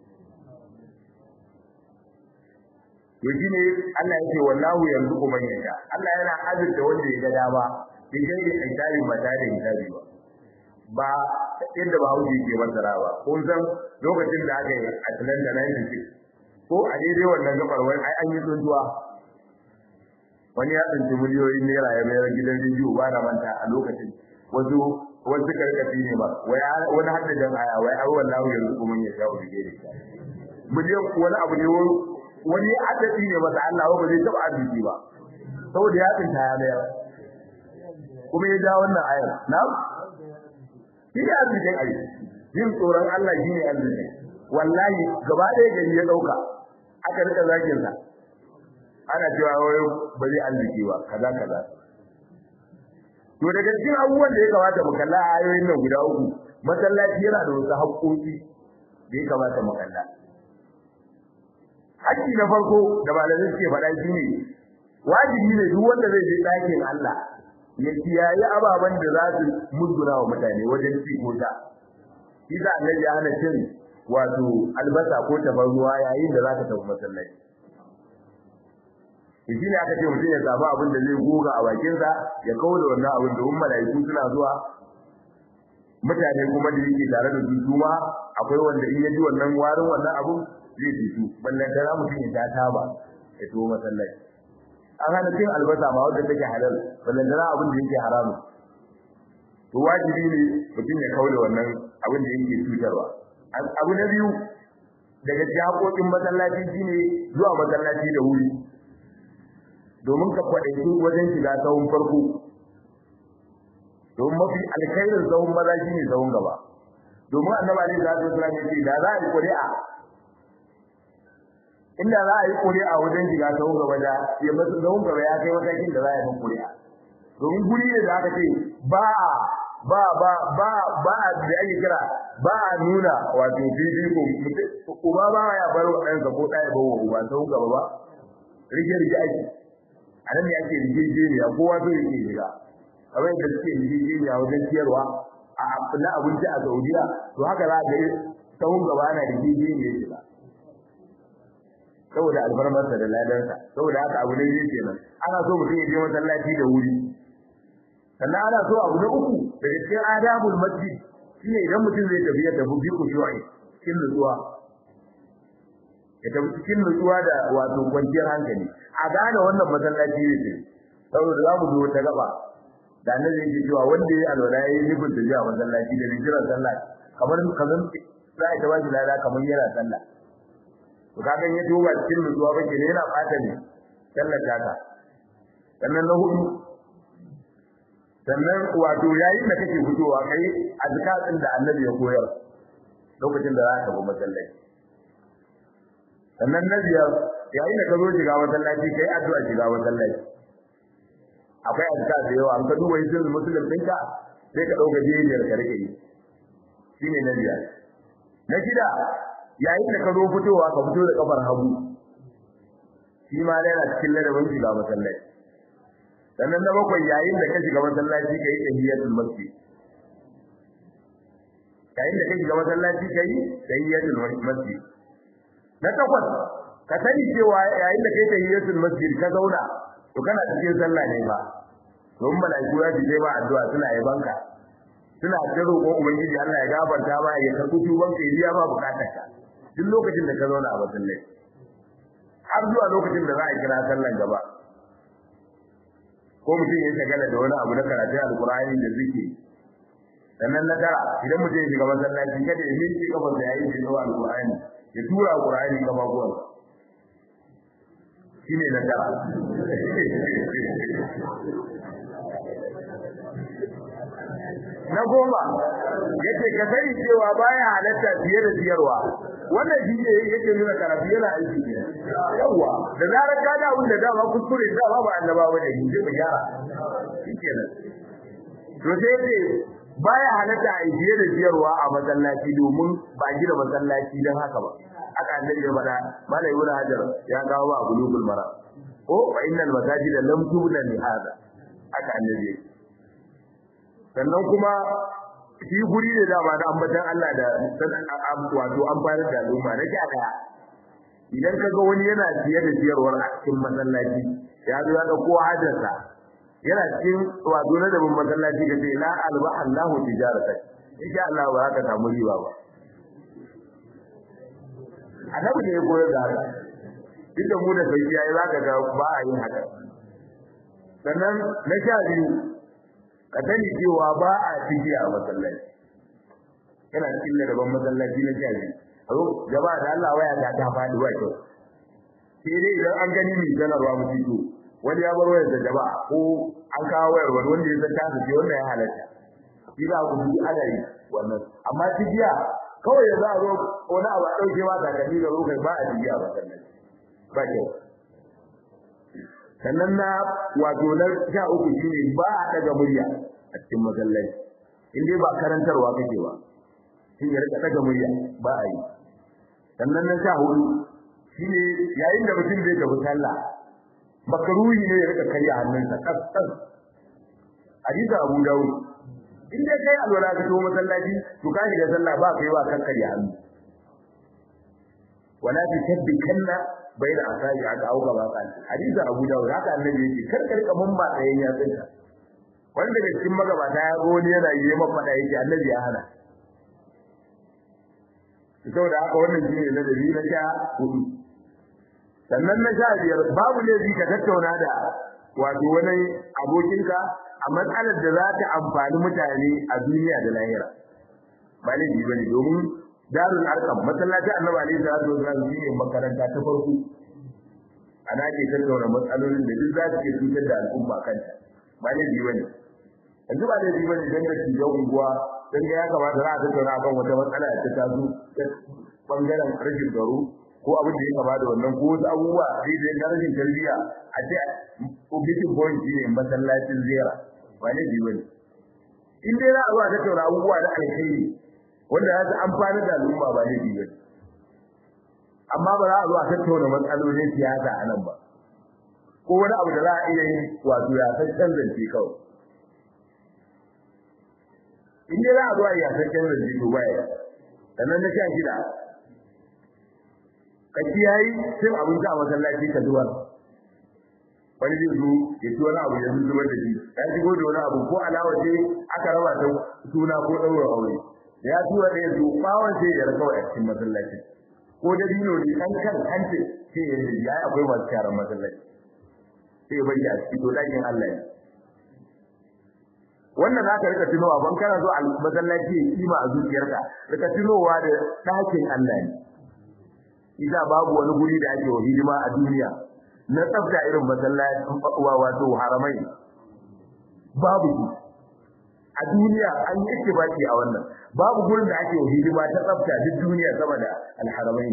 to shine Allah yake wallahu yarzuqu man yasha Allah yana azurta wanda ya ga dama bai gaire hisabi ba da hisabi ba ba inda ba hauji ke masara ba kun san lokacin da aka yi Atlanta ninety-six ko a daidai wannan gabar wai ai an yi tsuntuwa wani ya tsinci miliyoyin naira ya mayar gidan rijiyo ba na manta a lokacin wasu wasu karkafi ne ba wai wani haddadan aya wai ai wallahu yarzuqu man yasha bai gaire miliyan wani abu ne wani adadi ne masa Allah ba zai taba arziki ba saboda ya tsinta ya mayar kuma ya ja wannan ayar na'am shi ya arziki ai yin tsoron Allah shine arziki wallahi gaba ɗaya gari ya dauka aka rika zakin sa ana cewa wai ba zai arziki ba kaza kaza to daga cikin abubuwan da ya kamata mu kalla a ayoyin nan guda uku masallaci yana da wasu haƙƙoƙi da ya kamata mu kalla haƙƙi na farko da malamai suke faɗa shine wajibi ne duk wanda zai je ɗakin Allah ya kiyaye ababen da za su muduna wa mutane wajen ci ko ta shi da Allah ya hana cin wato albasa ko tafarnuwa yayin da za ka tafi masallaci shi ne aka ce mutum ya samu abin da zai goga a bakinsa ya kawo da wannan abin domin mala'iku suna zuwa mutane kuma da yake tare da su kuma akwai wanda in ya ji wannan warin wannan abin zai ji su ballan da mutum ya ta taba ya to masallaci an hana cin albasa ma wanda take halal ballan da abin da yake haramu to wajibi ne mutum ya kawo da wannan abin da yake cutarwa abu na biyu daga jakokin masallaci shine zuwa masallaci da wuri domin ka kwaɗaitu wajen shiga sahun farko domin mafi alkhairin sahun maza shi ne sahun gaba domin annabi alaihi salatu wasallam ya ce da za a yi ƙuri'a inda za a yi ƙuri'a wajen shiga sahun gaba da ya masu sahun gaba ya kai matakin da za a yi ƙuri'a domin guri ne da aka ce ba ba ba ba ba a da ake kira ba a nuna wato fifiko uba ba ya bar wa ɗansa ko ɗaya ba wa uba sahun gaba ba rige rige ake a nan ne ake rigegeniya kowa zai yake shiga kamar yadda suke rigegeniya wajen ciyarwa a na abinci a Saudiya to haka za ga sahun gaba ana rigegeniya shiga saboda albarmarsa da ladarsa saboda haka abu ne yake nan ana so mutum ya je masallaci da wuri sannan ana so abu na uku daga cikin adabul masjid shine idan mutum zai tafi ya tafi bi kushu'i cikin nutsuwa ya tafi cikin nutsuwa da wato kwanciyar hankali a gane wannan masallaci ne saboda za mu zo ta gaba da annabi yake cewa wanda ya alwala yayi nufin da zuwa masallaci da rijiran sallah kamar kazan za a tabbata lada kamar yana sallah to kaga ya duba cikin nutsuwa ba ke ne yana fata ne sallar ta sannan na hudu sannan wato yayin da kake fitowa kai azkarin da annabi ya koyar lokacin da za ka tafi masallaci sannan na biyar yayin da ka zo shiga masallaci kai addu'a shiga masallaci akwai azkar da yawa an ka duba yin muslim ɗinka sai ka dauka jiyar ka rike yi shine na biyar na shida yayin da ka zo fitowa ka fito da kafar hagu shi ma yana cikin ladabin shiga masallaci sannan na bakwai yayin da ka shiga masallaci kai tahiyatul masjid yayin da ka shiga masallaci kai tahiyatul masjid na takwas ka sani cewa yayin da kai tahiyatul masjid ka zauna to kana cikin sallah ne ba don malaiku ya je ba addu'a suna yabanka suna ta roƙon ubangiji Allah ya gafarta ma ya karɓi tuban ka ya ba bukatarka duk lokacin da ka zauna a masallaci har zuwa lokacin da za a kira sallan gaba ko mutum ya shagala da wani abu na karatun alkur'ani da zikiri sannan na tara idan mutum ya shiga masallaci kada ya miƙe kafarsa yayin da ya zo alkur'ani ya tura alkur'ani kafafuwan shine na tara na goma yace ka sani cewa baya halatta fiye da siyarwa wannan shi ne yake nuna karatu yana aiki ne yawa da zarar ka da wanda dama kuskure da ba annabawa da shi ba yara shikenan to sai yace baya halatta a fiye da siyarwa a masallaci domin ba gida masallaci dan haka ba haka annabi ya faɗa malai ibn hajar ya kawo ba bulugul mara ko fa innal masajida lam tubna li hada haka annabi sannan kuma shi guri ne da ba da ambatan Allah da wato amfani da al'umma na ki daya idan kaga wani yana siye da siyarwar a cikin masallaci ya zo ya ga ko hajarsa yana cikin wato na da masallaci ga sai la alba Allahu tijarata insha Allah ba haka samu riba ba annabi ne ya koyar da haka dukkan mu da sai yayi zaka ga ba a yin haka sannan na sha biyu ka sani cewa ba a ciki a masallaci kana cikin daban masallaci na jaji aro jama'a da Allah waya ta ta fadi ba kyau sai dai idan an gani mai sanarwa mutum to wani ya bar wayar da jama'a ko an kawo wayar wani wanda ya san ta ce wannan ya halatta shi za ku ji ana yi wannan amma cikiya kawai ya za a zo wani abu a ɗauke ma takalmi da rokai ba a cikiya a masallaci ba kyau sannan na wato na sha uku shine ba a daga murya a cikin masallaci in dai ba karantarwa kake ba shin ya rika daga murya ba a yi sannan na sha hudu shine yayin da mutum zai tafi sallah makruhi ne ya rika karya hannunsa kasan hadisi Abu Dawud in dai kai alwala ka to masallaci to ka shiga sallah ba kai ba kan karya hannu wala tasabbikanna bayna asabi aka auka ba kan hadisi Abu Dawud haka annabi yake karkar kaman ba tsayen ya tsinka wanda da cikin magabata ya go ne yana yi maka fada yake annabi ya hana saboda haka wannan shine na dabi na sha hudu sannan na sha biyar babu ne ka tattauna da wato wani abokinka a matsalar da za ta amfani mutane a duniya da lahira ba ne ji bane domin darul arqam masallaci annabi alaihi salatu wasallam shine makaranta ta farko ana ke tattauna matsalolin da duk za su ke cutar da al'umma kanta ba ne ji bane yanzu ba ne ji bane dan da cikin unguwa dan ya kamata za a tattauna akan wata matsala da ta tazo bangaren rashin tsaro ko abin da ya kama da wannan ko wasu abubuwa sai da rashin tarbiyya a ce objective point shine masallacin ziyara ba ne ji bane in dai za a zuwa tattauna abubuwa da alkhairi wanda ya ta amfani da al'umma ba ne ji bane amma ba za a zuwa tattauna matsalolin siyasa a nan ba ko wani abu da za a iya yi wato ya san canzance kawai in dai za a zuwa ya san canzance to baya sannan na sha shida ka kiyayi cin abinci a masallaci ka zuwa wani zai zo ya ci wani abu ya zubar da shi ya shigo da wani abu ko alawa ce aka raba ta suna ko ɗaurin aure ya tura da ya zo bawon sai ya rakawa a cikin masallaci ko da dino ne kan kan kance sai ya yi ya akwai masu karan masallaci sai ya bari a cikin to dakin Allah ne wannan za ka rika tunowa ban kana zo a masallaci ya kima a zuciyarka rika tunowa da dakin Allah ne Ida babu wani guri da ake hidima a duniya na tsafta irin masallaci wato haramai babu shi a duniya an yi ittifaqi a wannan babu gurin da ake hidima ta tsafta duk duniya sama da alharamai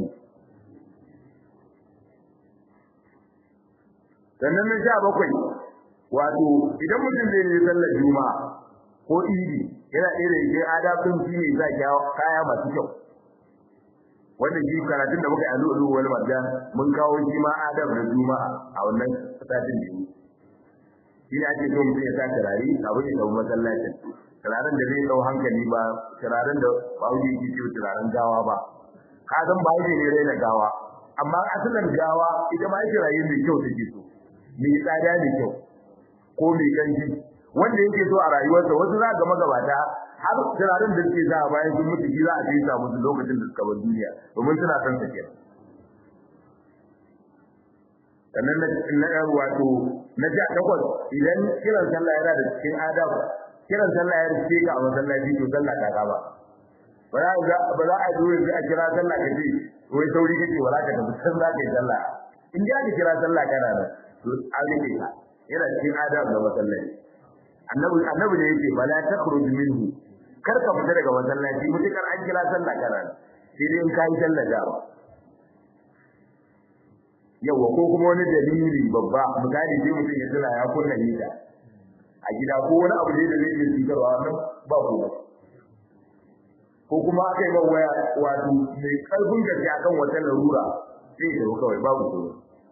sannan na sha bakwai wato idan mutum zai yi sallar juma'a ko idi yana ɗaya da yake adabin shi ne sa kaya masu kyau wanda shi karatun da muka yi alu wal marjan mun kawo shi ma adab da juma'a a wannan satin da shi ne ake so mutum ya sa turare abin ya dawo masallacin turaren da zai dau hankali ba turaren da ba wuce yake ce turaren gawa ba ka san ba wuce ne rai da gawa amma asalin gawa ita ma yake rayu mai kyau take so mai tsada mai kyau ko mai kanji wanda yake so a rayuwarsa wasu za ga magabata har turaren da suke za a bayan sun mutu shi za a je sa musu lokacin da suka bar duniya domin suna son sa kenan sannan na na wato na ja takwas idan kiran sallah yana da cikin adab kiran sallah ya rike ka a masallaci to sallah ta gaba ba za ba za a zo a kira sallah ka ce wai sauri kake wala ka tafi san za ka yi sallah in ja ka kira sallah kana da to an rike ka yana cikin adab da masallaci annabi annabi ne yake bala takhruj minhu kar ka fita daga masallaci mutukar an kira sallah kana sai dai in ka yi sallah dawa yawa ko kuma wani dalili babba misali sai mutum ya tsira ya kunna hita a gida ko wani abu da zai iya cutarwa wannan ba ko ko kuma aka yi ba waya wato mai karfin gaske akan wata larura sai ya zo kawai babu ko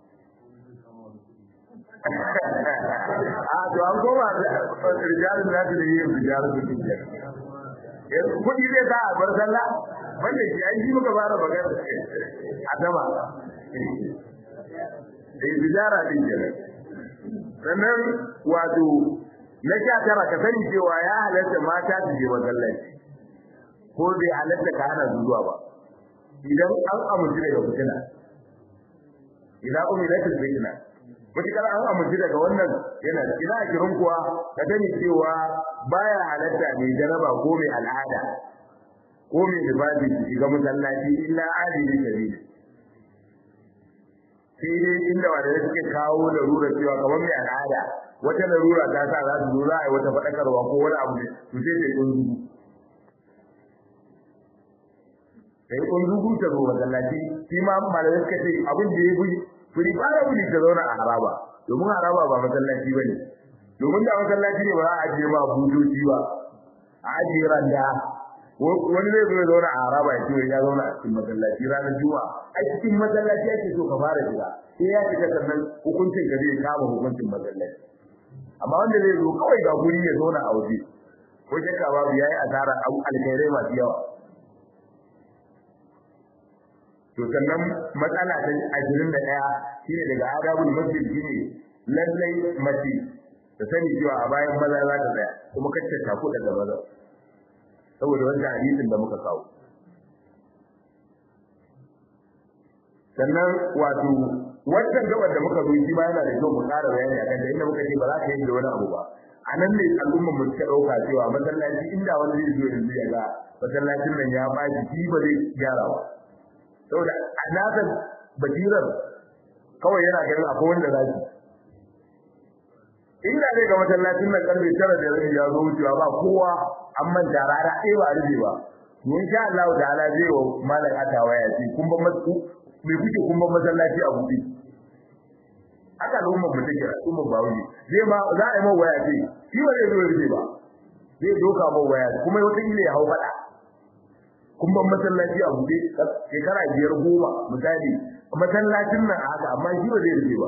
a to an goma rijalin da su yi rijalin da su yi kudi zai sa a bar sallah wanda shi an yi muka fara magana a sama sai bijara din kenan sannan wato na sha tara ka sani cewa ya halatta mata su je masallaci ko bai halatta ka hana zuwa ba idan an amince daga fitina idan umilatul fitna mutakar an amince daga wannan yana ina kirin kuwa ka sani cewa baya halatta ne jaraba ko mai al'ada ko mai ibadi shiga masallaci illa adili sabili sai dai inda wanda suke kawo larura cewa kamar mai al'ada wata larura ta sa za su zo za a yi wata faɗakarwa ko wani abu su ce sai kun zugu sai kun zugu ta zo masallaci shi ma malamai suka ce abin da ya guji kuri fara guji ta zauna a haraba domin haraba ba masallaci bane domin da masallaci ne ba za a ajiye ba budoci ba a ajiye randa wani zai zo ya zauna a haraba ya ce ya zauna a cikin masallaci ranar juma'a a cikin masallaci ake so ka fara shiga sai ya shiga sannan hukuncin ka zai kama hukuncin masallaci amma wanda zai zo kawai ga guri ya zauna a waje ko shakka babu yayi asara alkhairai masu yawa to sannan matsala ta ashirin da ɗaya shine daga adabul masjid shine lallai mace ta sani cewa a bayan maza za ta tsaya kuma kacce ta ku daga maza saboda wannan hadisin da muka kawo sannan wato wannan gabar da muka zo shi ma yana da kyau mu ƙara bayani akan da inda muka ce ba za ka yi da wani abu ba a nan ne al'ummar mu suka ɗauka cewa masallaci inda wani zai zo yanzu ya ga masallacin nan ya bashi shi ba zai gyara ba saboda a nasar basirar kawai yana ganin akwai wanda za shi inda zai ga masallacin nan karfe tara da rabi ya zo wucewa ba kowa an manta rana ɗaya ba a rufe ba mun sha Allah ta'ala zai wa malam atawa ya ce kun ban masu me kuke kun ban masallaci a buɗe haka al'ummar mu take al'ummar ba wuce zai ma za a yi mawa waya ce shi ba zai zo rufe ba zai doka mawa waya kuma wata ile ya hau faɗa kun ban masallaci a buɗe shekara biyar goma misali masallacin nan haka amma shi ba zai rufe ba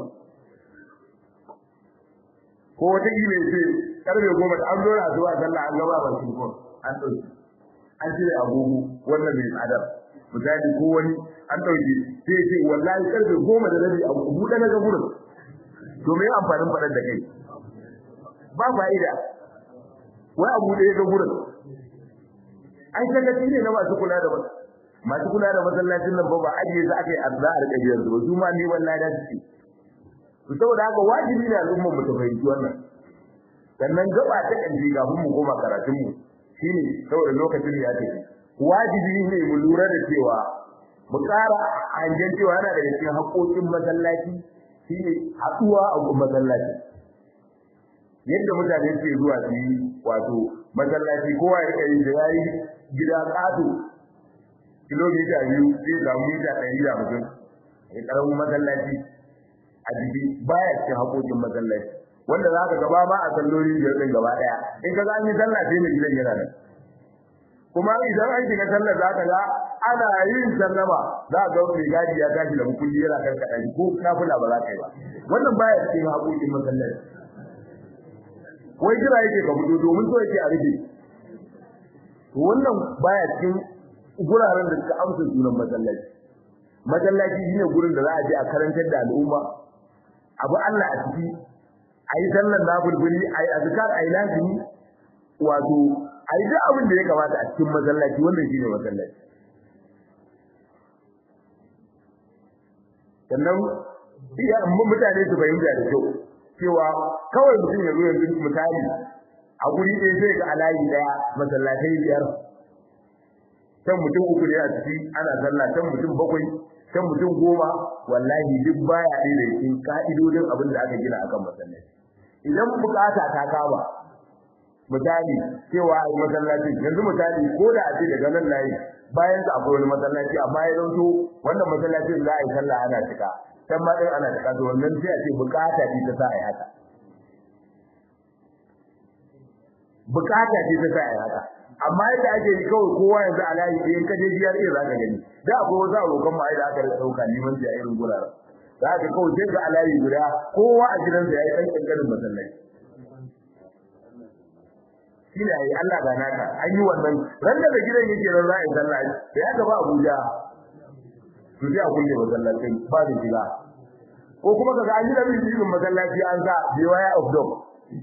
ko wata ile ce karfe goma da an zo na zuwa sallah an gaba ba shi ko an dauki an cire agogo wannan mai tsadar misali ko wani an dauki sai ce wallahi karfe goma da rabi a buɗe na ga gurin to me amfanin faɗar da kai ba fa'ida wai abu da ya ga gurin ai kaga ne na masu kula da masu kula da masallacin nan ba ba ajiye su akai azza a rika biyar ba su ma ni wallahi da su to saboda haka wajibi ne al'ummar mu ta fahimci wannan sannan gaba ta kanji kafin mu koma karatun mu shine saboda lokacin ya tafi wajibi ne mu lura da cewa mu ƙara hangen cewa yana daga cikin haƙoƙin masallaci shine haɗuwa a masallaci yadda mutane suke zuwa su yi wato masallaci kowa ya rika yin da yayi gida ƙato kilomita biyu zai samu mita ɗari da mutum a ƙaramin masallaci a jiki baya cikin haƙoƙin masallaci wanda za ka gaba ma a salloli biyar ɗin gaba ɗaya in ka ga an yi sallah sai mai gidan yana nan kuma idan an shiga sallar za ka ga ana yin sallama za ka ga mai gadi ya tashi da mukulli yana karkaɗa ko nafila ba za ka yi ba wannan baya cikin haƙoƙin masallaci wai jira yake ka fito domin so yake a rufe wannan baya cikin guraren da suka amsa sunan masallaci masallaci shine gurin da za a je a karantar da al'umma abu Allah a ciki ayi sallar nafilbili ayi azkar ayi lazimi wato ayi duk abin da ya kamata a cikin masallaci wannan shine masallaci sannan iya mutane su fahimta da kyau cewa kawai mutum ya zo yanzu misali a guri ɗaya zai ga alayi ɗaya masallatai biyar can mutum uku ne a ciki ana sallah can mutum bakwai can mutum goma wallahi duk baya ɗaya da cikin ka'idodin abin da aka gina akan masallaci idan bukata ta kama misali cewa a masallacin yanzu misali ko da a ce daga nan layi bayan sa akwai wani masallaci amma ya zanto wannan masallacin za a yi sallah ana cika can ma ɗin ana cika to wannan sai a ce bukata ce ta sa a yi haka bukata ce ta sa a yi haka amma yadda ake yi kawai kowa yanzu a layi ɗayan kaje biyar ɗaya za ka gani da akwai wasu abokan ma da aka ɗauka neman su a irin guraren za ka kawai sai ga a layi guda kowa a gidansa ya yi ɗan ƙanƙanin masallaci shi ne a yi Allah ga naka an yi wannan ran da gidan yake ran za a yi sallah da ya gaba Abuja to sai a kulle masallacin ba da shiga ko kuma kaga an yi da bidiyon masallaci an sa beware of dog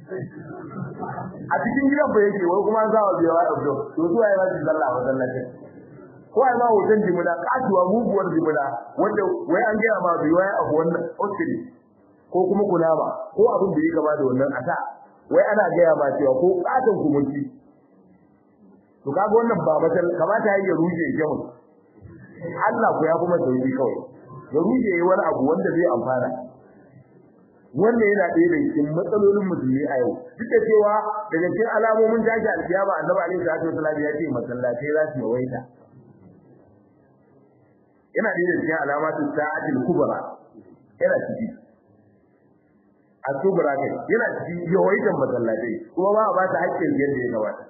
a cikin gidan ba yake wai kuma an sa beware of dog to zuwa ya yi sallah masallacin ko ai ma hoton jimuna kasuwa muguwar jimuna wanda wai an gaya ma beware of wannan ostri ko kuma kulama ko abin da ya gaba da wannan asa wai ana gaya ma cewa ko katon kumunci to kaga wannan ba masal kamata yayi ya ruje jamu Allah ku ya kuma sauki kawai ya ruje yayi wani abu wanda zai amfana wannan yana ɗaya daga cikin matsalolin musulmi a yau duk da cewa daga cikin alamomin tashi alkiyama annabi alaihi salatu wasallam ya ce masallatai za su yawaita yana ɗaya daga cikin alamatu sa'atil kubra yana ciki a tubura kai yana cikin yawaitan masallatai kuma ba a ba ta haƙƙin yadda ya gabata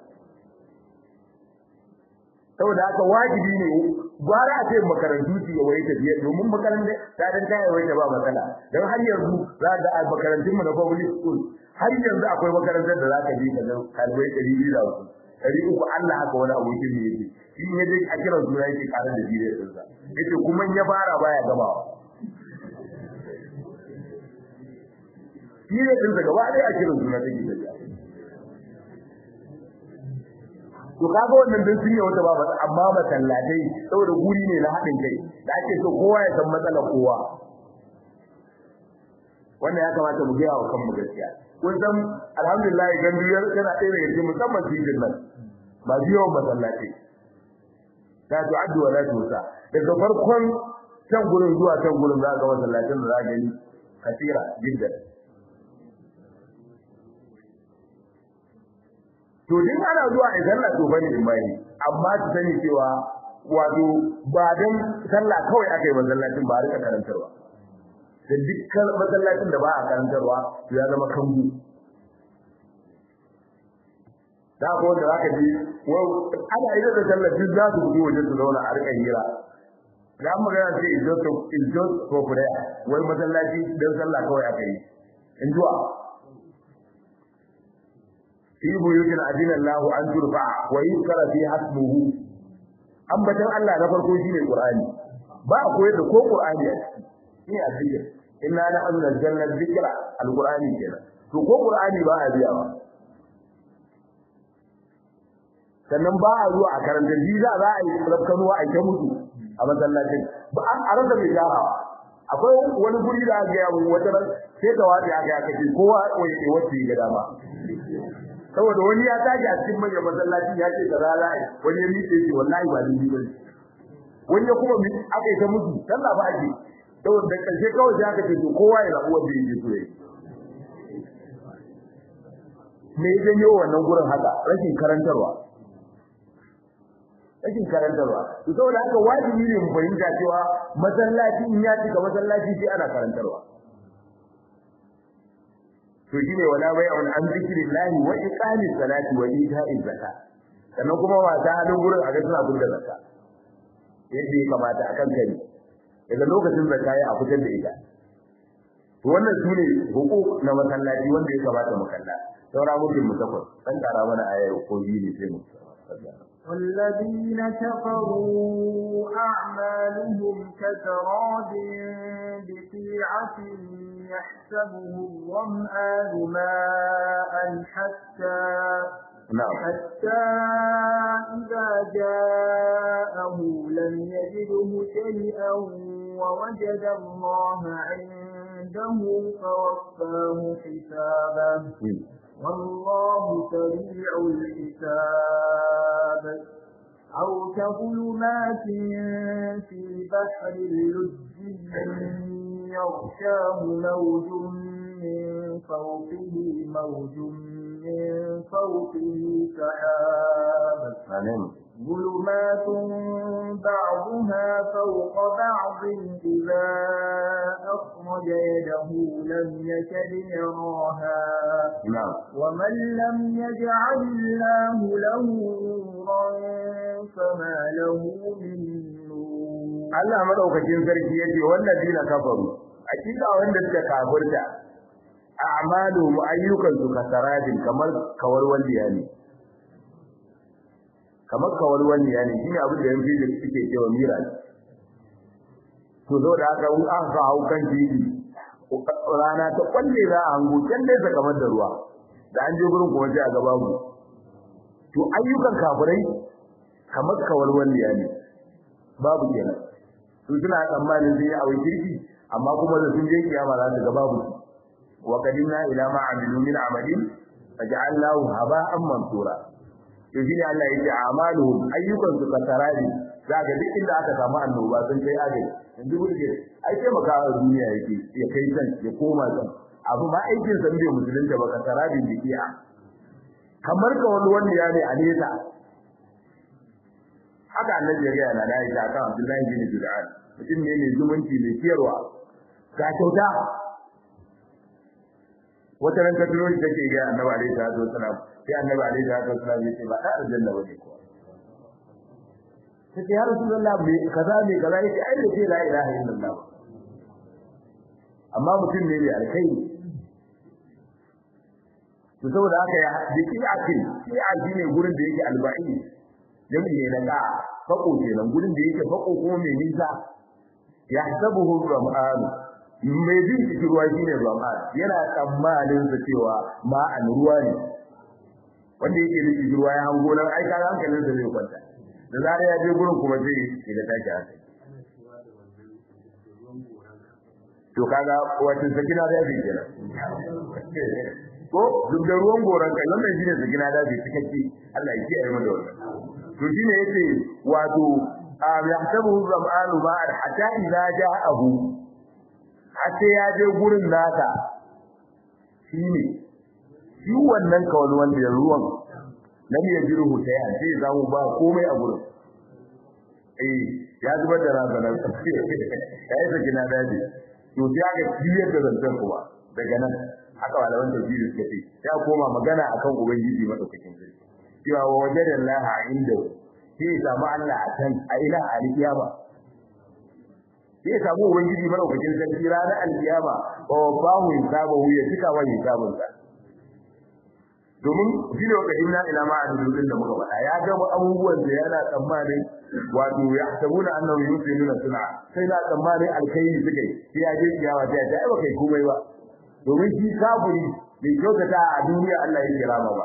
saboda haka wajibi ne gwara a ce makarantu su yawaita biyar domin makarantar ta dan ta yawaita ba matsala don har yanzu za ga a makarantun mu na public school har yanzu akwai makarantar da za ka je ka ga kalbai ɗari biyu da uku ɗari uku Allah haka wani abokin ne yake shi ne dai a kiran suna yake karar da bidiyar ɗinsa yace kuma ya fara baya gamawa shi ne ɗinsa gaba ɗaya a kiran suna take tafiya to kaga wannan dan sun yi wata ba amma masallatai saboda guri ne na haɗin kai da ake so kowa ya san matsalar kowa wannan ya kamata mu gaya wa kanmu gaskiya kun san alhamdulillah gandiyar kana ɗaya daga cikin musamman cikin nan ba yawan masallatai ta to addu wala tusa daga farkon can gurin zuwa can gurin za ga masallatin da za ga ni kasira jiddan to din ana zuwa a sallah to bane in bai amma su sani cewa wato ba dan sallah kawai akai masallacin ba rika karantarwa da dukkan masallacin da ba a karantarwa ya zama kangu da ko da zaka ji ana idan da sallah duk za su fito wajen su zauna a rika hira da amma ga sai izo to izo ko kure wai masallaci dan sallah kawai akai in zuwa fi buyutin adina Allah an turfa wa yuzkara fi hasmuhu ambatan Allah na farko shine Qur'ani ba a koyar da ko Qur'ani a ciki ne a cikin inna la anzalna dhikra al-Qur'ani kenan to ko Qur'ani ba a biya ba sannan ba a zuwa a karanta jiza za a yi rafkanuwa a ke mutu a masallacin ba an arada mai jara akwai wani guri da aka yi wata ran sai ta wata aka aka ce kowa waye wace ga dama saboda wani ya tashi a cikin manyan masallaci ya ce kaza za a yi wani ya miƙe shi wallahi ba ni ba wani ya kuma aka yi ta mutu sallah ba ake saboda da ƙarshe kawai sai aka ce to kowa ya rabu wanda yake so yayi me ya janyo wannan gurin haka rashin karantarwa rashin karantarwa to saboda haka wajibi ne mu fahimta cewa masallaci in ya cika masallaci sai ana karantarwa to shine wala bai'un an zikrillahi wa iqamis salati wa ita'iz zakat sannan kuma wata halin gurin a ga suna gurda zakka yadda ya kamata akan kari daga lokacin zakka ya a fitar da ita to wannan sune hukuk na masallaci wanda ya kamata mu kalla saura mutum mu takwas dan kara mana aya ko biyu ne sai mu والذين كفروا أعمالهم كسراب بقيعة يحسبه الظمآن ماء حتى نعم. حتى إذا جاءه لم يجده شيئا ووجد الله عنده فوفاه حسابه والله سريع الحساب أو كظلمات في بحر اللجي يغشاه موج من فوقه موج من فوقه سحاب ظلمات بعضها فوق بعض إذا أخرج يده لم يكد يراها ومن لم يجعل الله له نورا فما له من نور. Allah madaukakin sarki yace wallazina kafaru akida wanda suka kafirta a'malu ayyukan su kasarabin kamar kawar walliya ne kamar kawar walliya ne shine abin da yan fizik suke cewa mira to zo da aka un an ka hau kan jiji rana ta kwalle za a hango can dai sa kamar da ruwa da an je gurin kuma sai a ga babu to ayyukan kafirai kamar kawar walliya ne babu kenan su suna tsammanin zai a wai kirki amma kuma da sun je kiyama za su ga babu wa qadimna ila ma amilu min amalin faj'alnahu haba'an mansura to shine Allah yake amaluhum ayyukan su kasarari zaka duk inda aka samu annoba sun kai agai yanzu burge ai sai maka duniya yake ya kai san ya koma san abu ma aikin san bai musulunta ba kasarari bikiya kamar ka wani wanda ya ne a nesa haka annabi ya ga yana da ita kan Abdullahi bin Judan mutum ne mai zumunci mai ciyarwa ga kyauta wata ran ka tuno shi take ga annabi alaihi salatu wasalam sai annabi alaihi salatu wasalam ya ce ba da aljanna bane ko sai ya rasulullah me kaza me kaza yake ai da ce la ilaha illallah amma mutum ne mai alkai to saboda haka ya diki akil sai aji ne gurin da yake alba'i jami'i ne na fako kenan gurin da yake fako kuma mai nisa ya hasabuhu ram'an mai bin cikin ruwa shine ram'an yana tsammanin sa cewa ma'an ruwa ne wanda yake da cikin ruwa ya hango nan ai kaga hankalin sa zai kwanta da zare ya je gurin kuma zai yi da take haka to kaga wato sakina da yake kenan ko duk da ruwan goran kai wannan shine sakina da yake cikakke Allah ya kiyaye mu da wannan to shine yace wato yahsabu zam'anu ba'd hatta idza ja'ahu hatta ya je gurin naka shine shi wannan kawai wanda ya ruwan lam yajiruhu tayan sai zamu ba komai a gurin eh ya zubar da razanar sai sakina da yake to sai aka ciyar da zantar kuma daga nan haka malaman tafsiri suka ce ya koma magana akan ubangiji madaukakin sarki cewa wa wajadallaha inda sai samu Allah a can a ila alkiyama sai samu ubangiji madaukakin sarki ranar alkiyama wa bahu hisabahu ya cika wa hisabun sa domin shi ne wakati na ila ma adudin da muka faɗa ya ga abubuwan da yana tsammanin wato ya sabuna annahu yusinuna sun'a sai na tsammanin alkhairi suka yi sai ya je kiyawa sai ya ce ai ba kai komai ba domin shi kafiri bai kyautata a duniya Allah ya kira ba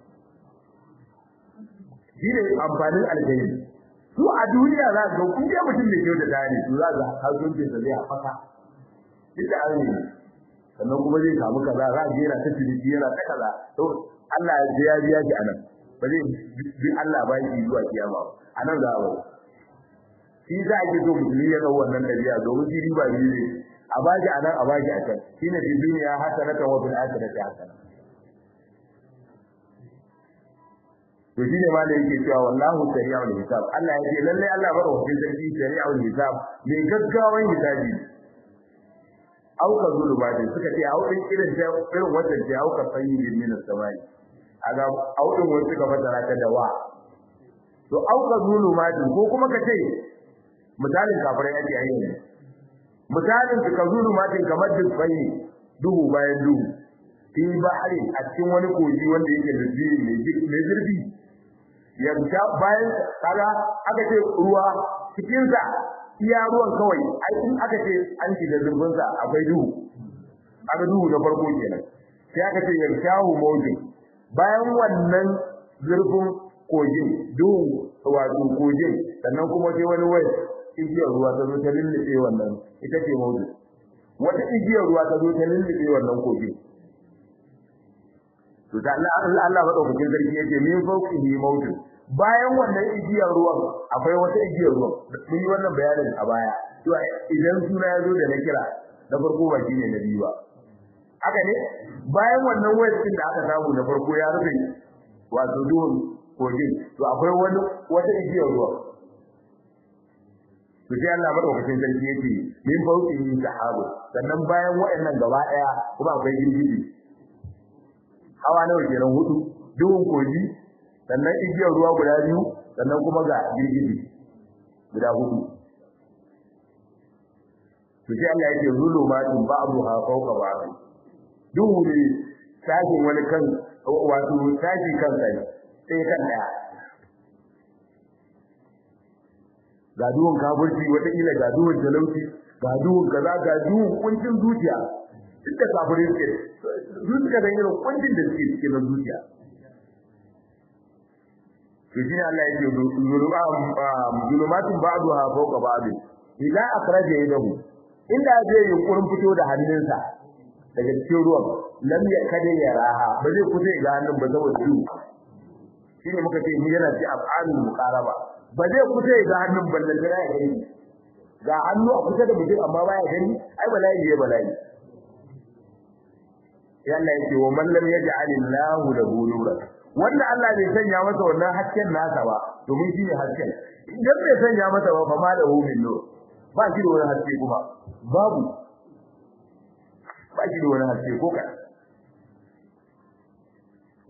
shi ne amfanin alkhairi su a duniya za ga kun je mutum da kyautata ne su za ga hausun da zai hafaka duk da aure sannan kuma zai samu kaza za ga yana ta ciniki yana ta kaza to Allah ya biya shi anan ba zai bi Allah ba shi zuwa kiyama anan za a bar shi za a ji to musulmi ya dau wannan dabi'a domin shi riba ne a baji anan a baji a can shine fi duniya hasanatan wa fil akhirati hasana to shine ma da yake cewa wallahu sari'ul hisab Allah yake lalle Allah bar wakil sarki sari'ul hisab mai gaggawan hisabi auka zulubatin suka ce audin irin ta irin wannan ce auka sayyidin min as-samai aga audin wani suka fadara ta da wa to auka zulubatin ko kuma ka ce misalin kafirai ake ayyana misalin ka zulubatin kamar dubbai duhu bayan duhu fi bahari a cikin wani koji wanda yake da zuri mai zurfi yanda bayan kaga aka ce ruwa cikin sa iya ruwan kawai ai in aka ce an shiga zurfin sa akwai duhu aka duhu da farko kenan sai aka ce yarshahu mawjin bayan wannan zurfin kogin duhu wato kogin sannan kuma sai wani wai igiyar ruwa ta zo ta lullube wannan ita ce mawjin wata igiyar ruwa ta zo ta lullube wannan kogin to da Allah Allah madaukakin sarki yake min fauqihi mawjin bayan wannan igiyar ruwan akwai wata igiyar ruwan mun yi wannan bayanin a baya to idan suna yazo da na kira na farko ba shine na biyu ba haka ne bayan wannan wayar da aka samu na farko ya rufe wato duhun kogin to akwai wani wata igiyar ruwa to sai Allah madaukakin sarki yake min fauqihi sahabu sannan bayan wayannan gaba daya kuma akwai girgiji hawa nawa kenan hudu duhun kogi sannan igiyar ruwa guda biyu sannan kuma ga girgiji guda hudu to sai Allah yake zulumatun ba'dha fawqa ba'd duhu ne sakin wani kan wato saki kan sai sai kan daya ga duhun kafirci wata kila ga duhun talauci ga duhun kaza ga duhun kuncin zuciya duk da kafirin ke zuciya da irin kuncin da suke cikin zuciya to shi ne Allah yake zulumatun ba'daha fawqa ba'd ila akhraja yadahu inda zai yunkurin fito da hannunsa daga cikin ruwan lam yakade yaraha ba zai kusa ga hannun ba saboda shi shine muka ce ni yana ci af'alul muqaraba ba zai kusa ga hannun ballan da ya gani ga hannu a kusa da mutum amma baya gani ai bala'i ne bala'i ya Allah yake wa man lam yaj'alillahu lahu nuran wanda Allah bai sanya masa wannan hasken nasa ba domin shi ne hasken idan bai sanya masa ba fa ma da hu min nur ba shi da wani haske kuma babu ba shi da wani haske ko kai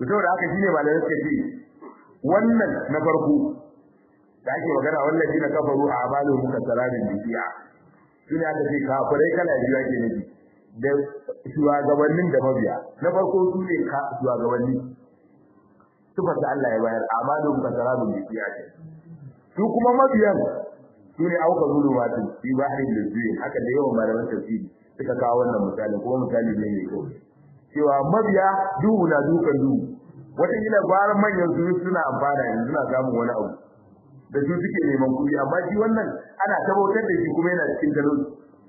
saboda haka shine malamai suka ce wannan na farko da ake magana wallahi na kafaru a amalu muka sararin biya shine aka ce kafirai kala biyu ake nufi da shugabannin da mabiya na farko su ne shugabanni sifar da Allah ya bayar amalu muka sararin biya ce su kuma mabiyan su ne auka zulumatin fi bahrin lizzi haka da yawan malaman tafsiri suka kawo wannan misali kuma misali ne mai kyau cewa mabiya duhu na dukan duhu wata kila bayan manyan su suna amfana yanzu suna samun wani abu da su suke neman kuɗi amma shi wannan ana tabbatar da shi kuma yana cikin talauci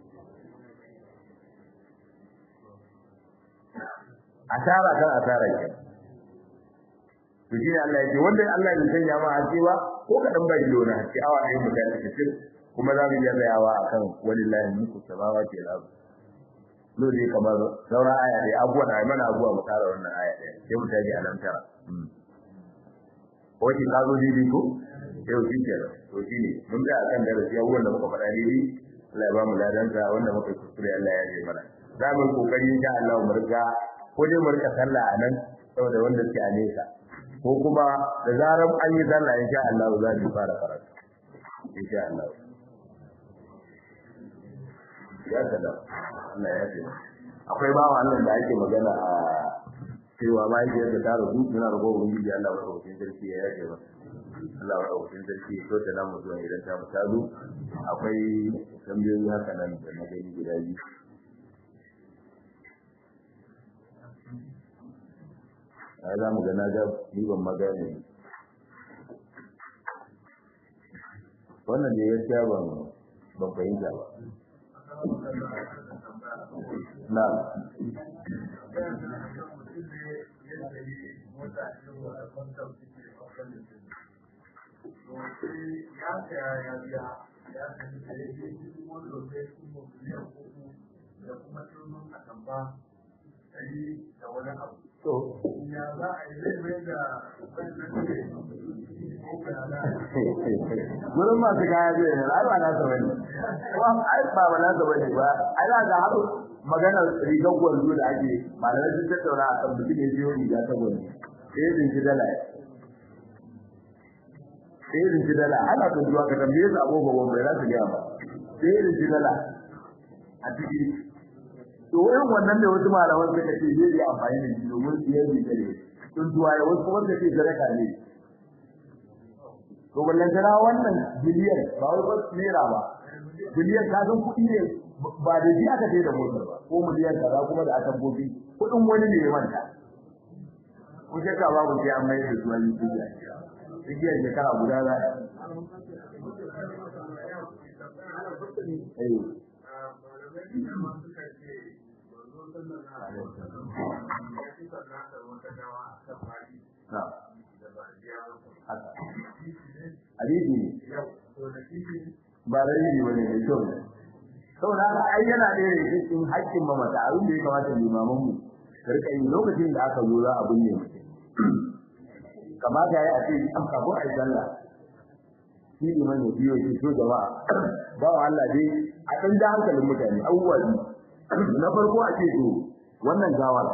asara kan asara ke to shi ne Allah ya ce wanda Allah ya sanya ma hakewa ko ka dan bari da wani hake awa ne mu kai cikin kuma za mu yi tsayawa akan walillahi mulku samawati wal ardh no dai kamar saura aya dai abuwa da mana abuwa mu tsara wannan aya dai sai mu taji alam tara ko ki kazo dai ko sai shi ke to shi ne mun ga akan darasi abuwan da muka faɗa dai Allah ya ba mu ladan sa wanda muka kuskure Allah ya yi mana za mu kokari insha Allah mu riga ko dai mu rika sallah anan saboda wanda ke a nesa ko kuma da zarar an yi sallah insha Allah za mu fara karatu insha Allah ya kada Allah ya ce akwai bawa Allah da ake magana a cewa ba yake da tare su suna da gobe gidi Allah ya rubuta sarki ya yake ba Allah ya rubuta sarki to da namu zuwa idan ta mutalu akwai tambayoyi haka nan da na gani guda biyu ai za mu ga na ga ni ban magana wannan ne ya ban ban fahimta ba na to ya za a yi zai da gurin masu kaya zai ne ai ba na sa bane kuma ai ba ba na sa bane ba ai za ga haɗu maganar rigar gwanzo da ake malamai sun tattauna a kan mutum ya biyo riga ta gwanzo sai yin ji dala sai yin ji dala ana tuntuwa ka tambaye su abubuwan bai za su gaya ba sai yin ji dala a ciki to irin wannan da wasu malaman suka ce zai yi amfani da shi domin su yi gare tuntuwa ya wasu kuma suka ce sadaka ne to wallan tana wannan biliyan ba wai ba naira ba biliyan ka san kuɗi ne ba da shi aka sai da motar ba ko miliyan kaza kuma da aka gobi kuɗin wani ne ya manta ko je ka babu sai an mai da su wani biliyan biliyan ne kana guda za eh hadisi ba rai wani mai kyau saboda haka ai yana da cikin haƙƙin mamata abin da ya kamata limaman mu rika yi lokacin da aka zo za a binne mutum kamata ya ce an kafo ai sallah shi ne mai biyo shi to jama'a ba Allah dai a dan da hankalin mutane abubuwa na farko a ce to wannan gawar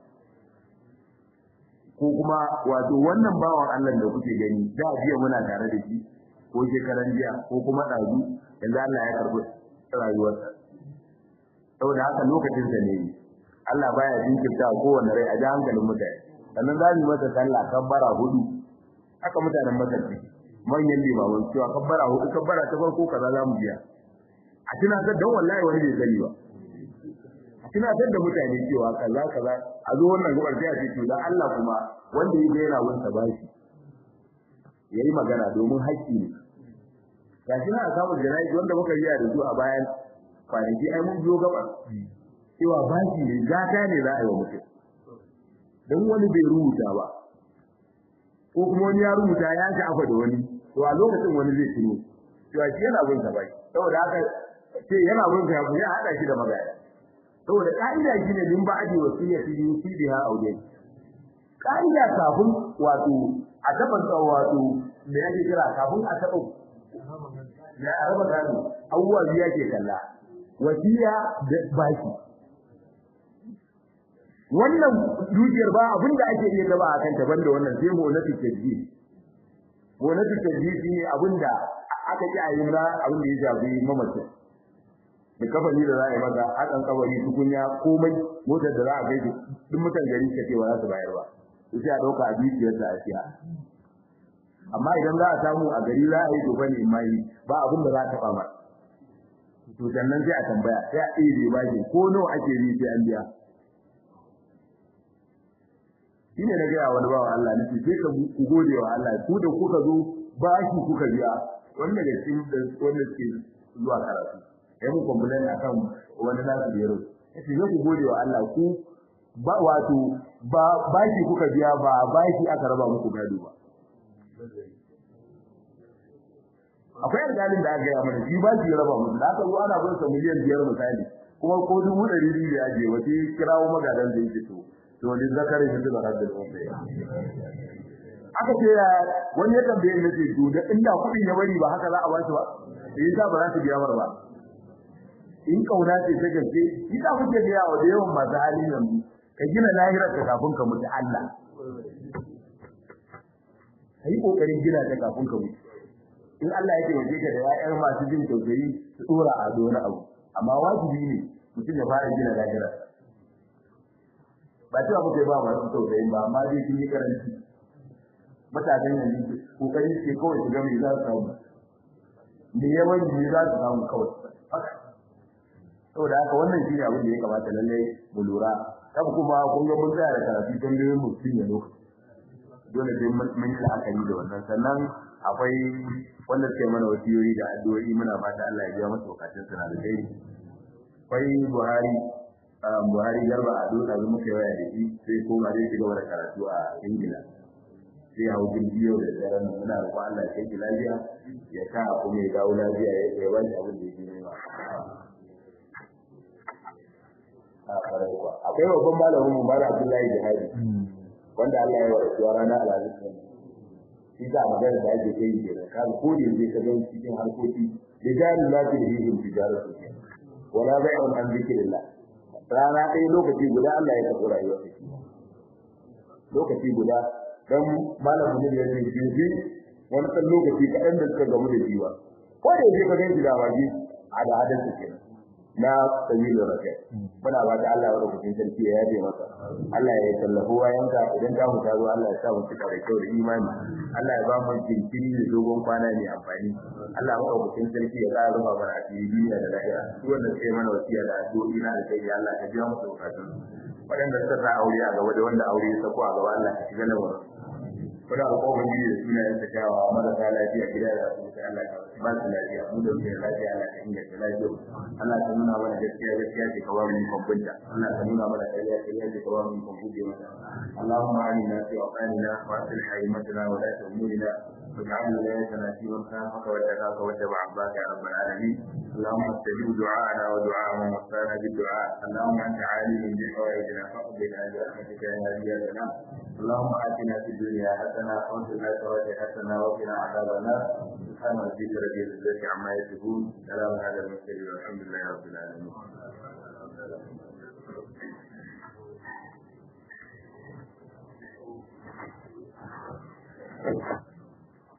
ko kuma wato wannan bawan Allah da kuke gani da jiya muna tare da shi ko shekaran jiya ko kuma dazu yanzu Allah ya karbi rayuwarsa saboda haka lokacin sa ne Allah baya jinkirta kowanne rai a ji hankalin mutane sannan za mu masa sallah kabbara hudu haka mutanen masallaci manyan limaman cewa kabbara hudu kabbara ta farko kaza za mu biya a tunatar da wallahi wani bai sani ba a tunatar da mutane cewa kaza kaza a zo wannan gubar sai a ce to da Allah kuma wanda yake yana wanta bashi yayi magana domin haƙƙi ne gashi na samu jana'i wanda muka yi da su a bayan kwanaki ai mun biyo gaba cewa bashi ne gata ne za a yi wa mutum dan wani bai rubuta ba ko kuma wani ya rubuta ya ji afa da wani to a lokacin wani zai tuno cewa shi yana bin sa bai saboda haka ce yana bin sa ya hada shi da magana saboda kaida shine din ba aje wasiyati yusi biha aure kaida kafin wato a taban wato me yake kira kafin a taba ya araba gado awwa biya ke kalla wasiya da baki wannan dukiyar ba abin da ake iya gaba akan ta banda wannan sai mu na tajji mu na tajji shine abin da aka ji a yin abin da ya jabi mamacin da kafani da za a yi maza hakan kabari tukunya komai motar da za a kai duk mutan gari ka ce ba za su bayar ba sai a dauka a dukiyar da asiya amma idan za a samu a gari za a yi to bane mai ba abin da za ta fama to sannan sai a tambaya sai a ɗebe bashi ko nawa ake yi sai an biya shine na gaya wani bawa Allah nake sai ka ku gode wa Allah ku da kuka zo bashi kuka biya wanda da cikin wanda ke zuwa karatu sai mu complain akan wani nasu da yaro sai ku gode wa Allah ku ba wato ba bashi kuka biya ba bashi aka raba muku gado ba akwai alƙalin da aka gaya mana shi ba shi raba musu da aka zo ana bin sa miliyan biyar misali kuma ko dubu ɗari biyu ya je wace kirawo magadan da yake to to din zakari shi da rabbul alamin aka ce wani ya tambaye ni ce to da inda kuɗin ya bari ba haka za a bashi ba sai yasa ba za su biya mar ba in kauna ce ta gaske shi da kuke biya wa da yawan masu hali yanzu ka gina lahirar ka kafin ka mutu Allah kai kokarin gina ta kafin ka mutu in Allah yake waje ka da ƴaƴan masu jin tausayi su dora a dole abu amma wajibi ne mutum ya fara gina lahira ba cewa muke ba masu tausayi ba amma dai kin yi karanci mutanen yanzu kokari ce kawai su ga me za su samu me yawan me za su samu kawai saboda haka wannan shine abin da ya kamata lalle mu lura kaba kuma kun ga mun tsaya da karatu don dai mu cinye lokaci dole sai mun yi la'akari da wannan sannan akwai wanda suke mana wasiyoyi da addu'o'i muna fata Allah ya biya masa bukatun sa da dai akwai Buhari Buhari garba a dole da muke waya da shi sai koma dai shiga da karatu a Ingila sai hawo bidiyo da daren muna roƙon Allah ya kai lafiya ya ka kuma ya dawo lafiya ya kai wani abin da yake nema akwai babban malamin mu Malam Abdullahi Jihadi wanda Allah ya warke rana alhamis shi da magana da ake yi kenan kan ko da yake ka ga cikin harkoki da jari lafi da yin tijaratu wala bai'un an zikrillah rana ɗaya lokaci guda Allah ya karɓi rayuwar shi lokaci guda dan malamin ne yake jibi wani kan lokaci kaɗan da suka gamu da jiwa ko da yake ka ga shi da waje a da hadan su kenan na sabilu rakai muna ba da Allah wa rubutun sarki ya yabe masa Allah ya tallafa wayanka idan ka huta zuwa Allah ya sa mu cika da kyau da imani Allah ya ba mu jinkiri da dogon kwana ne amfani Allah ya rubutun sarki ya ƙara rufa mana a duniya da lahira duk wanda sai mana wasiya da addu'o'i na alkai Allah ka biya musu bukatun wadanda suka sa aure a gaba da wanda aure ya sako a gaba Allah ka shiga lawa kuna alƙawarin ji da sunayen ta kawa marasa lafiya gida da asibiti Allah ka ba su lafiya mu da muke lafiya Allah ka inganta lafiya Allah ka nuna mana gaskiya gaskiya ce ka ba mu kwamfuta Allah ka nuna mana ƙarya ƙarya ce ka ba mu kwamfuta mata Allahumma amina fi awqanina wa aslih haymatana wa la tu'milna واجعل ولايتنا في من خافك واتقاك واتبع عبادك يا رب العالمين اللهم استجب دعاءنا ودعاء من وفانا بالدعاء اللهم انت عالم بحوائجنا فاقضنا برحمتك يا هادي يا سلام اللهم اتنا في الدنيا حسنه وفي الاخره حسنه وقنا عذاب النار سبحان ربك رب العزه عما يصفون سلام على المرسلين والحمد لله رب العالمين Thank you.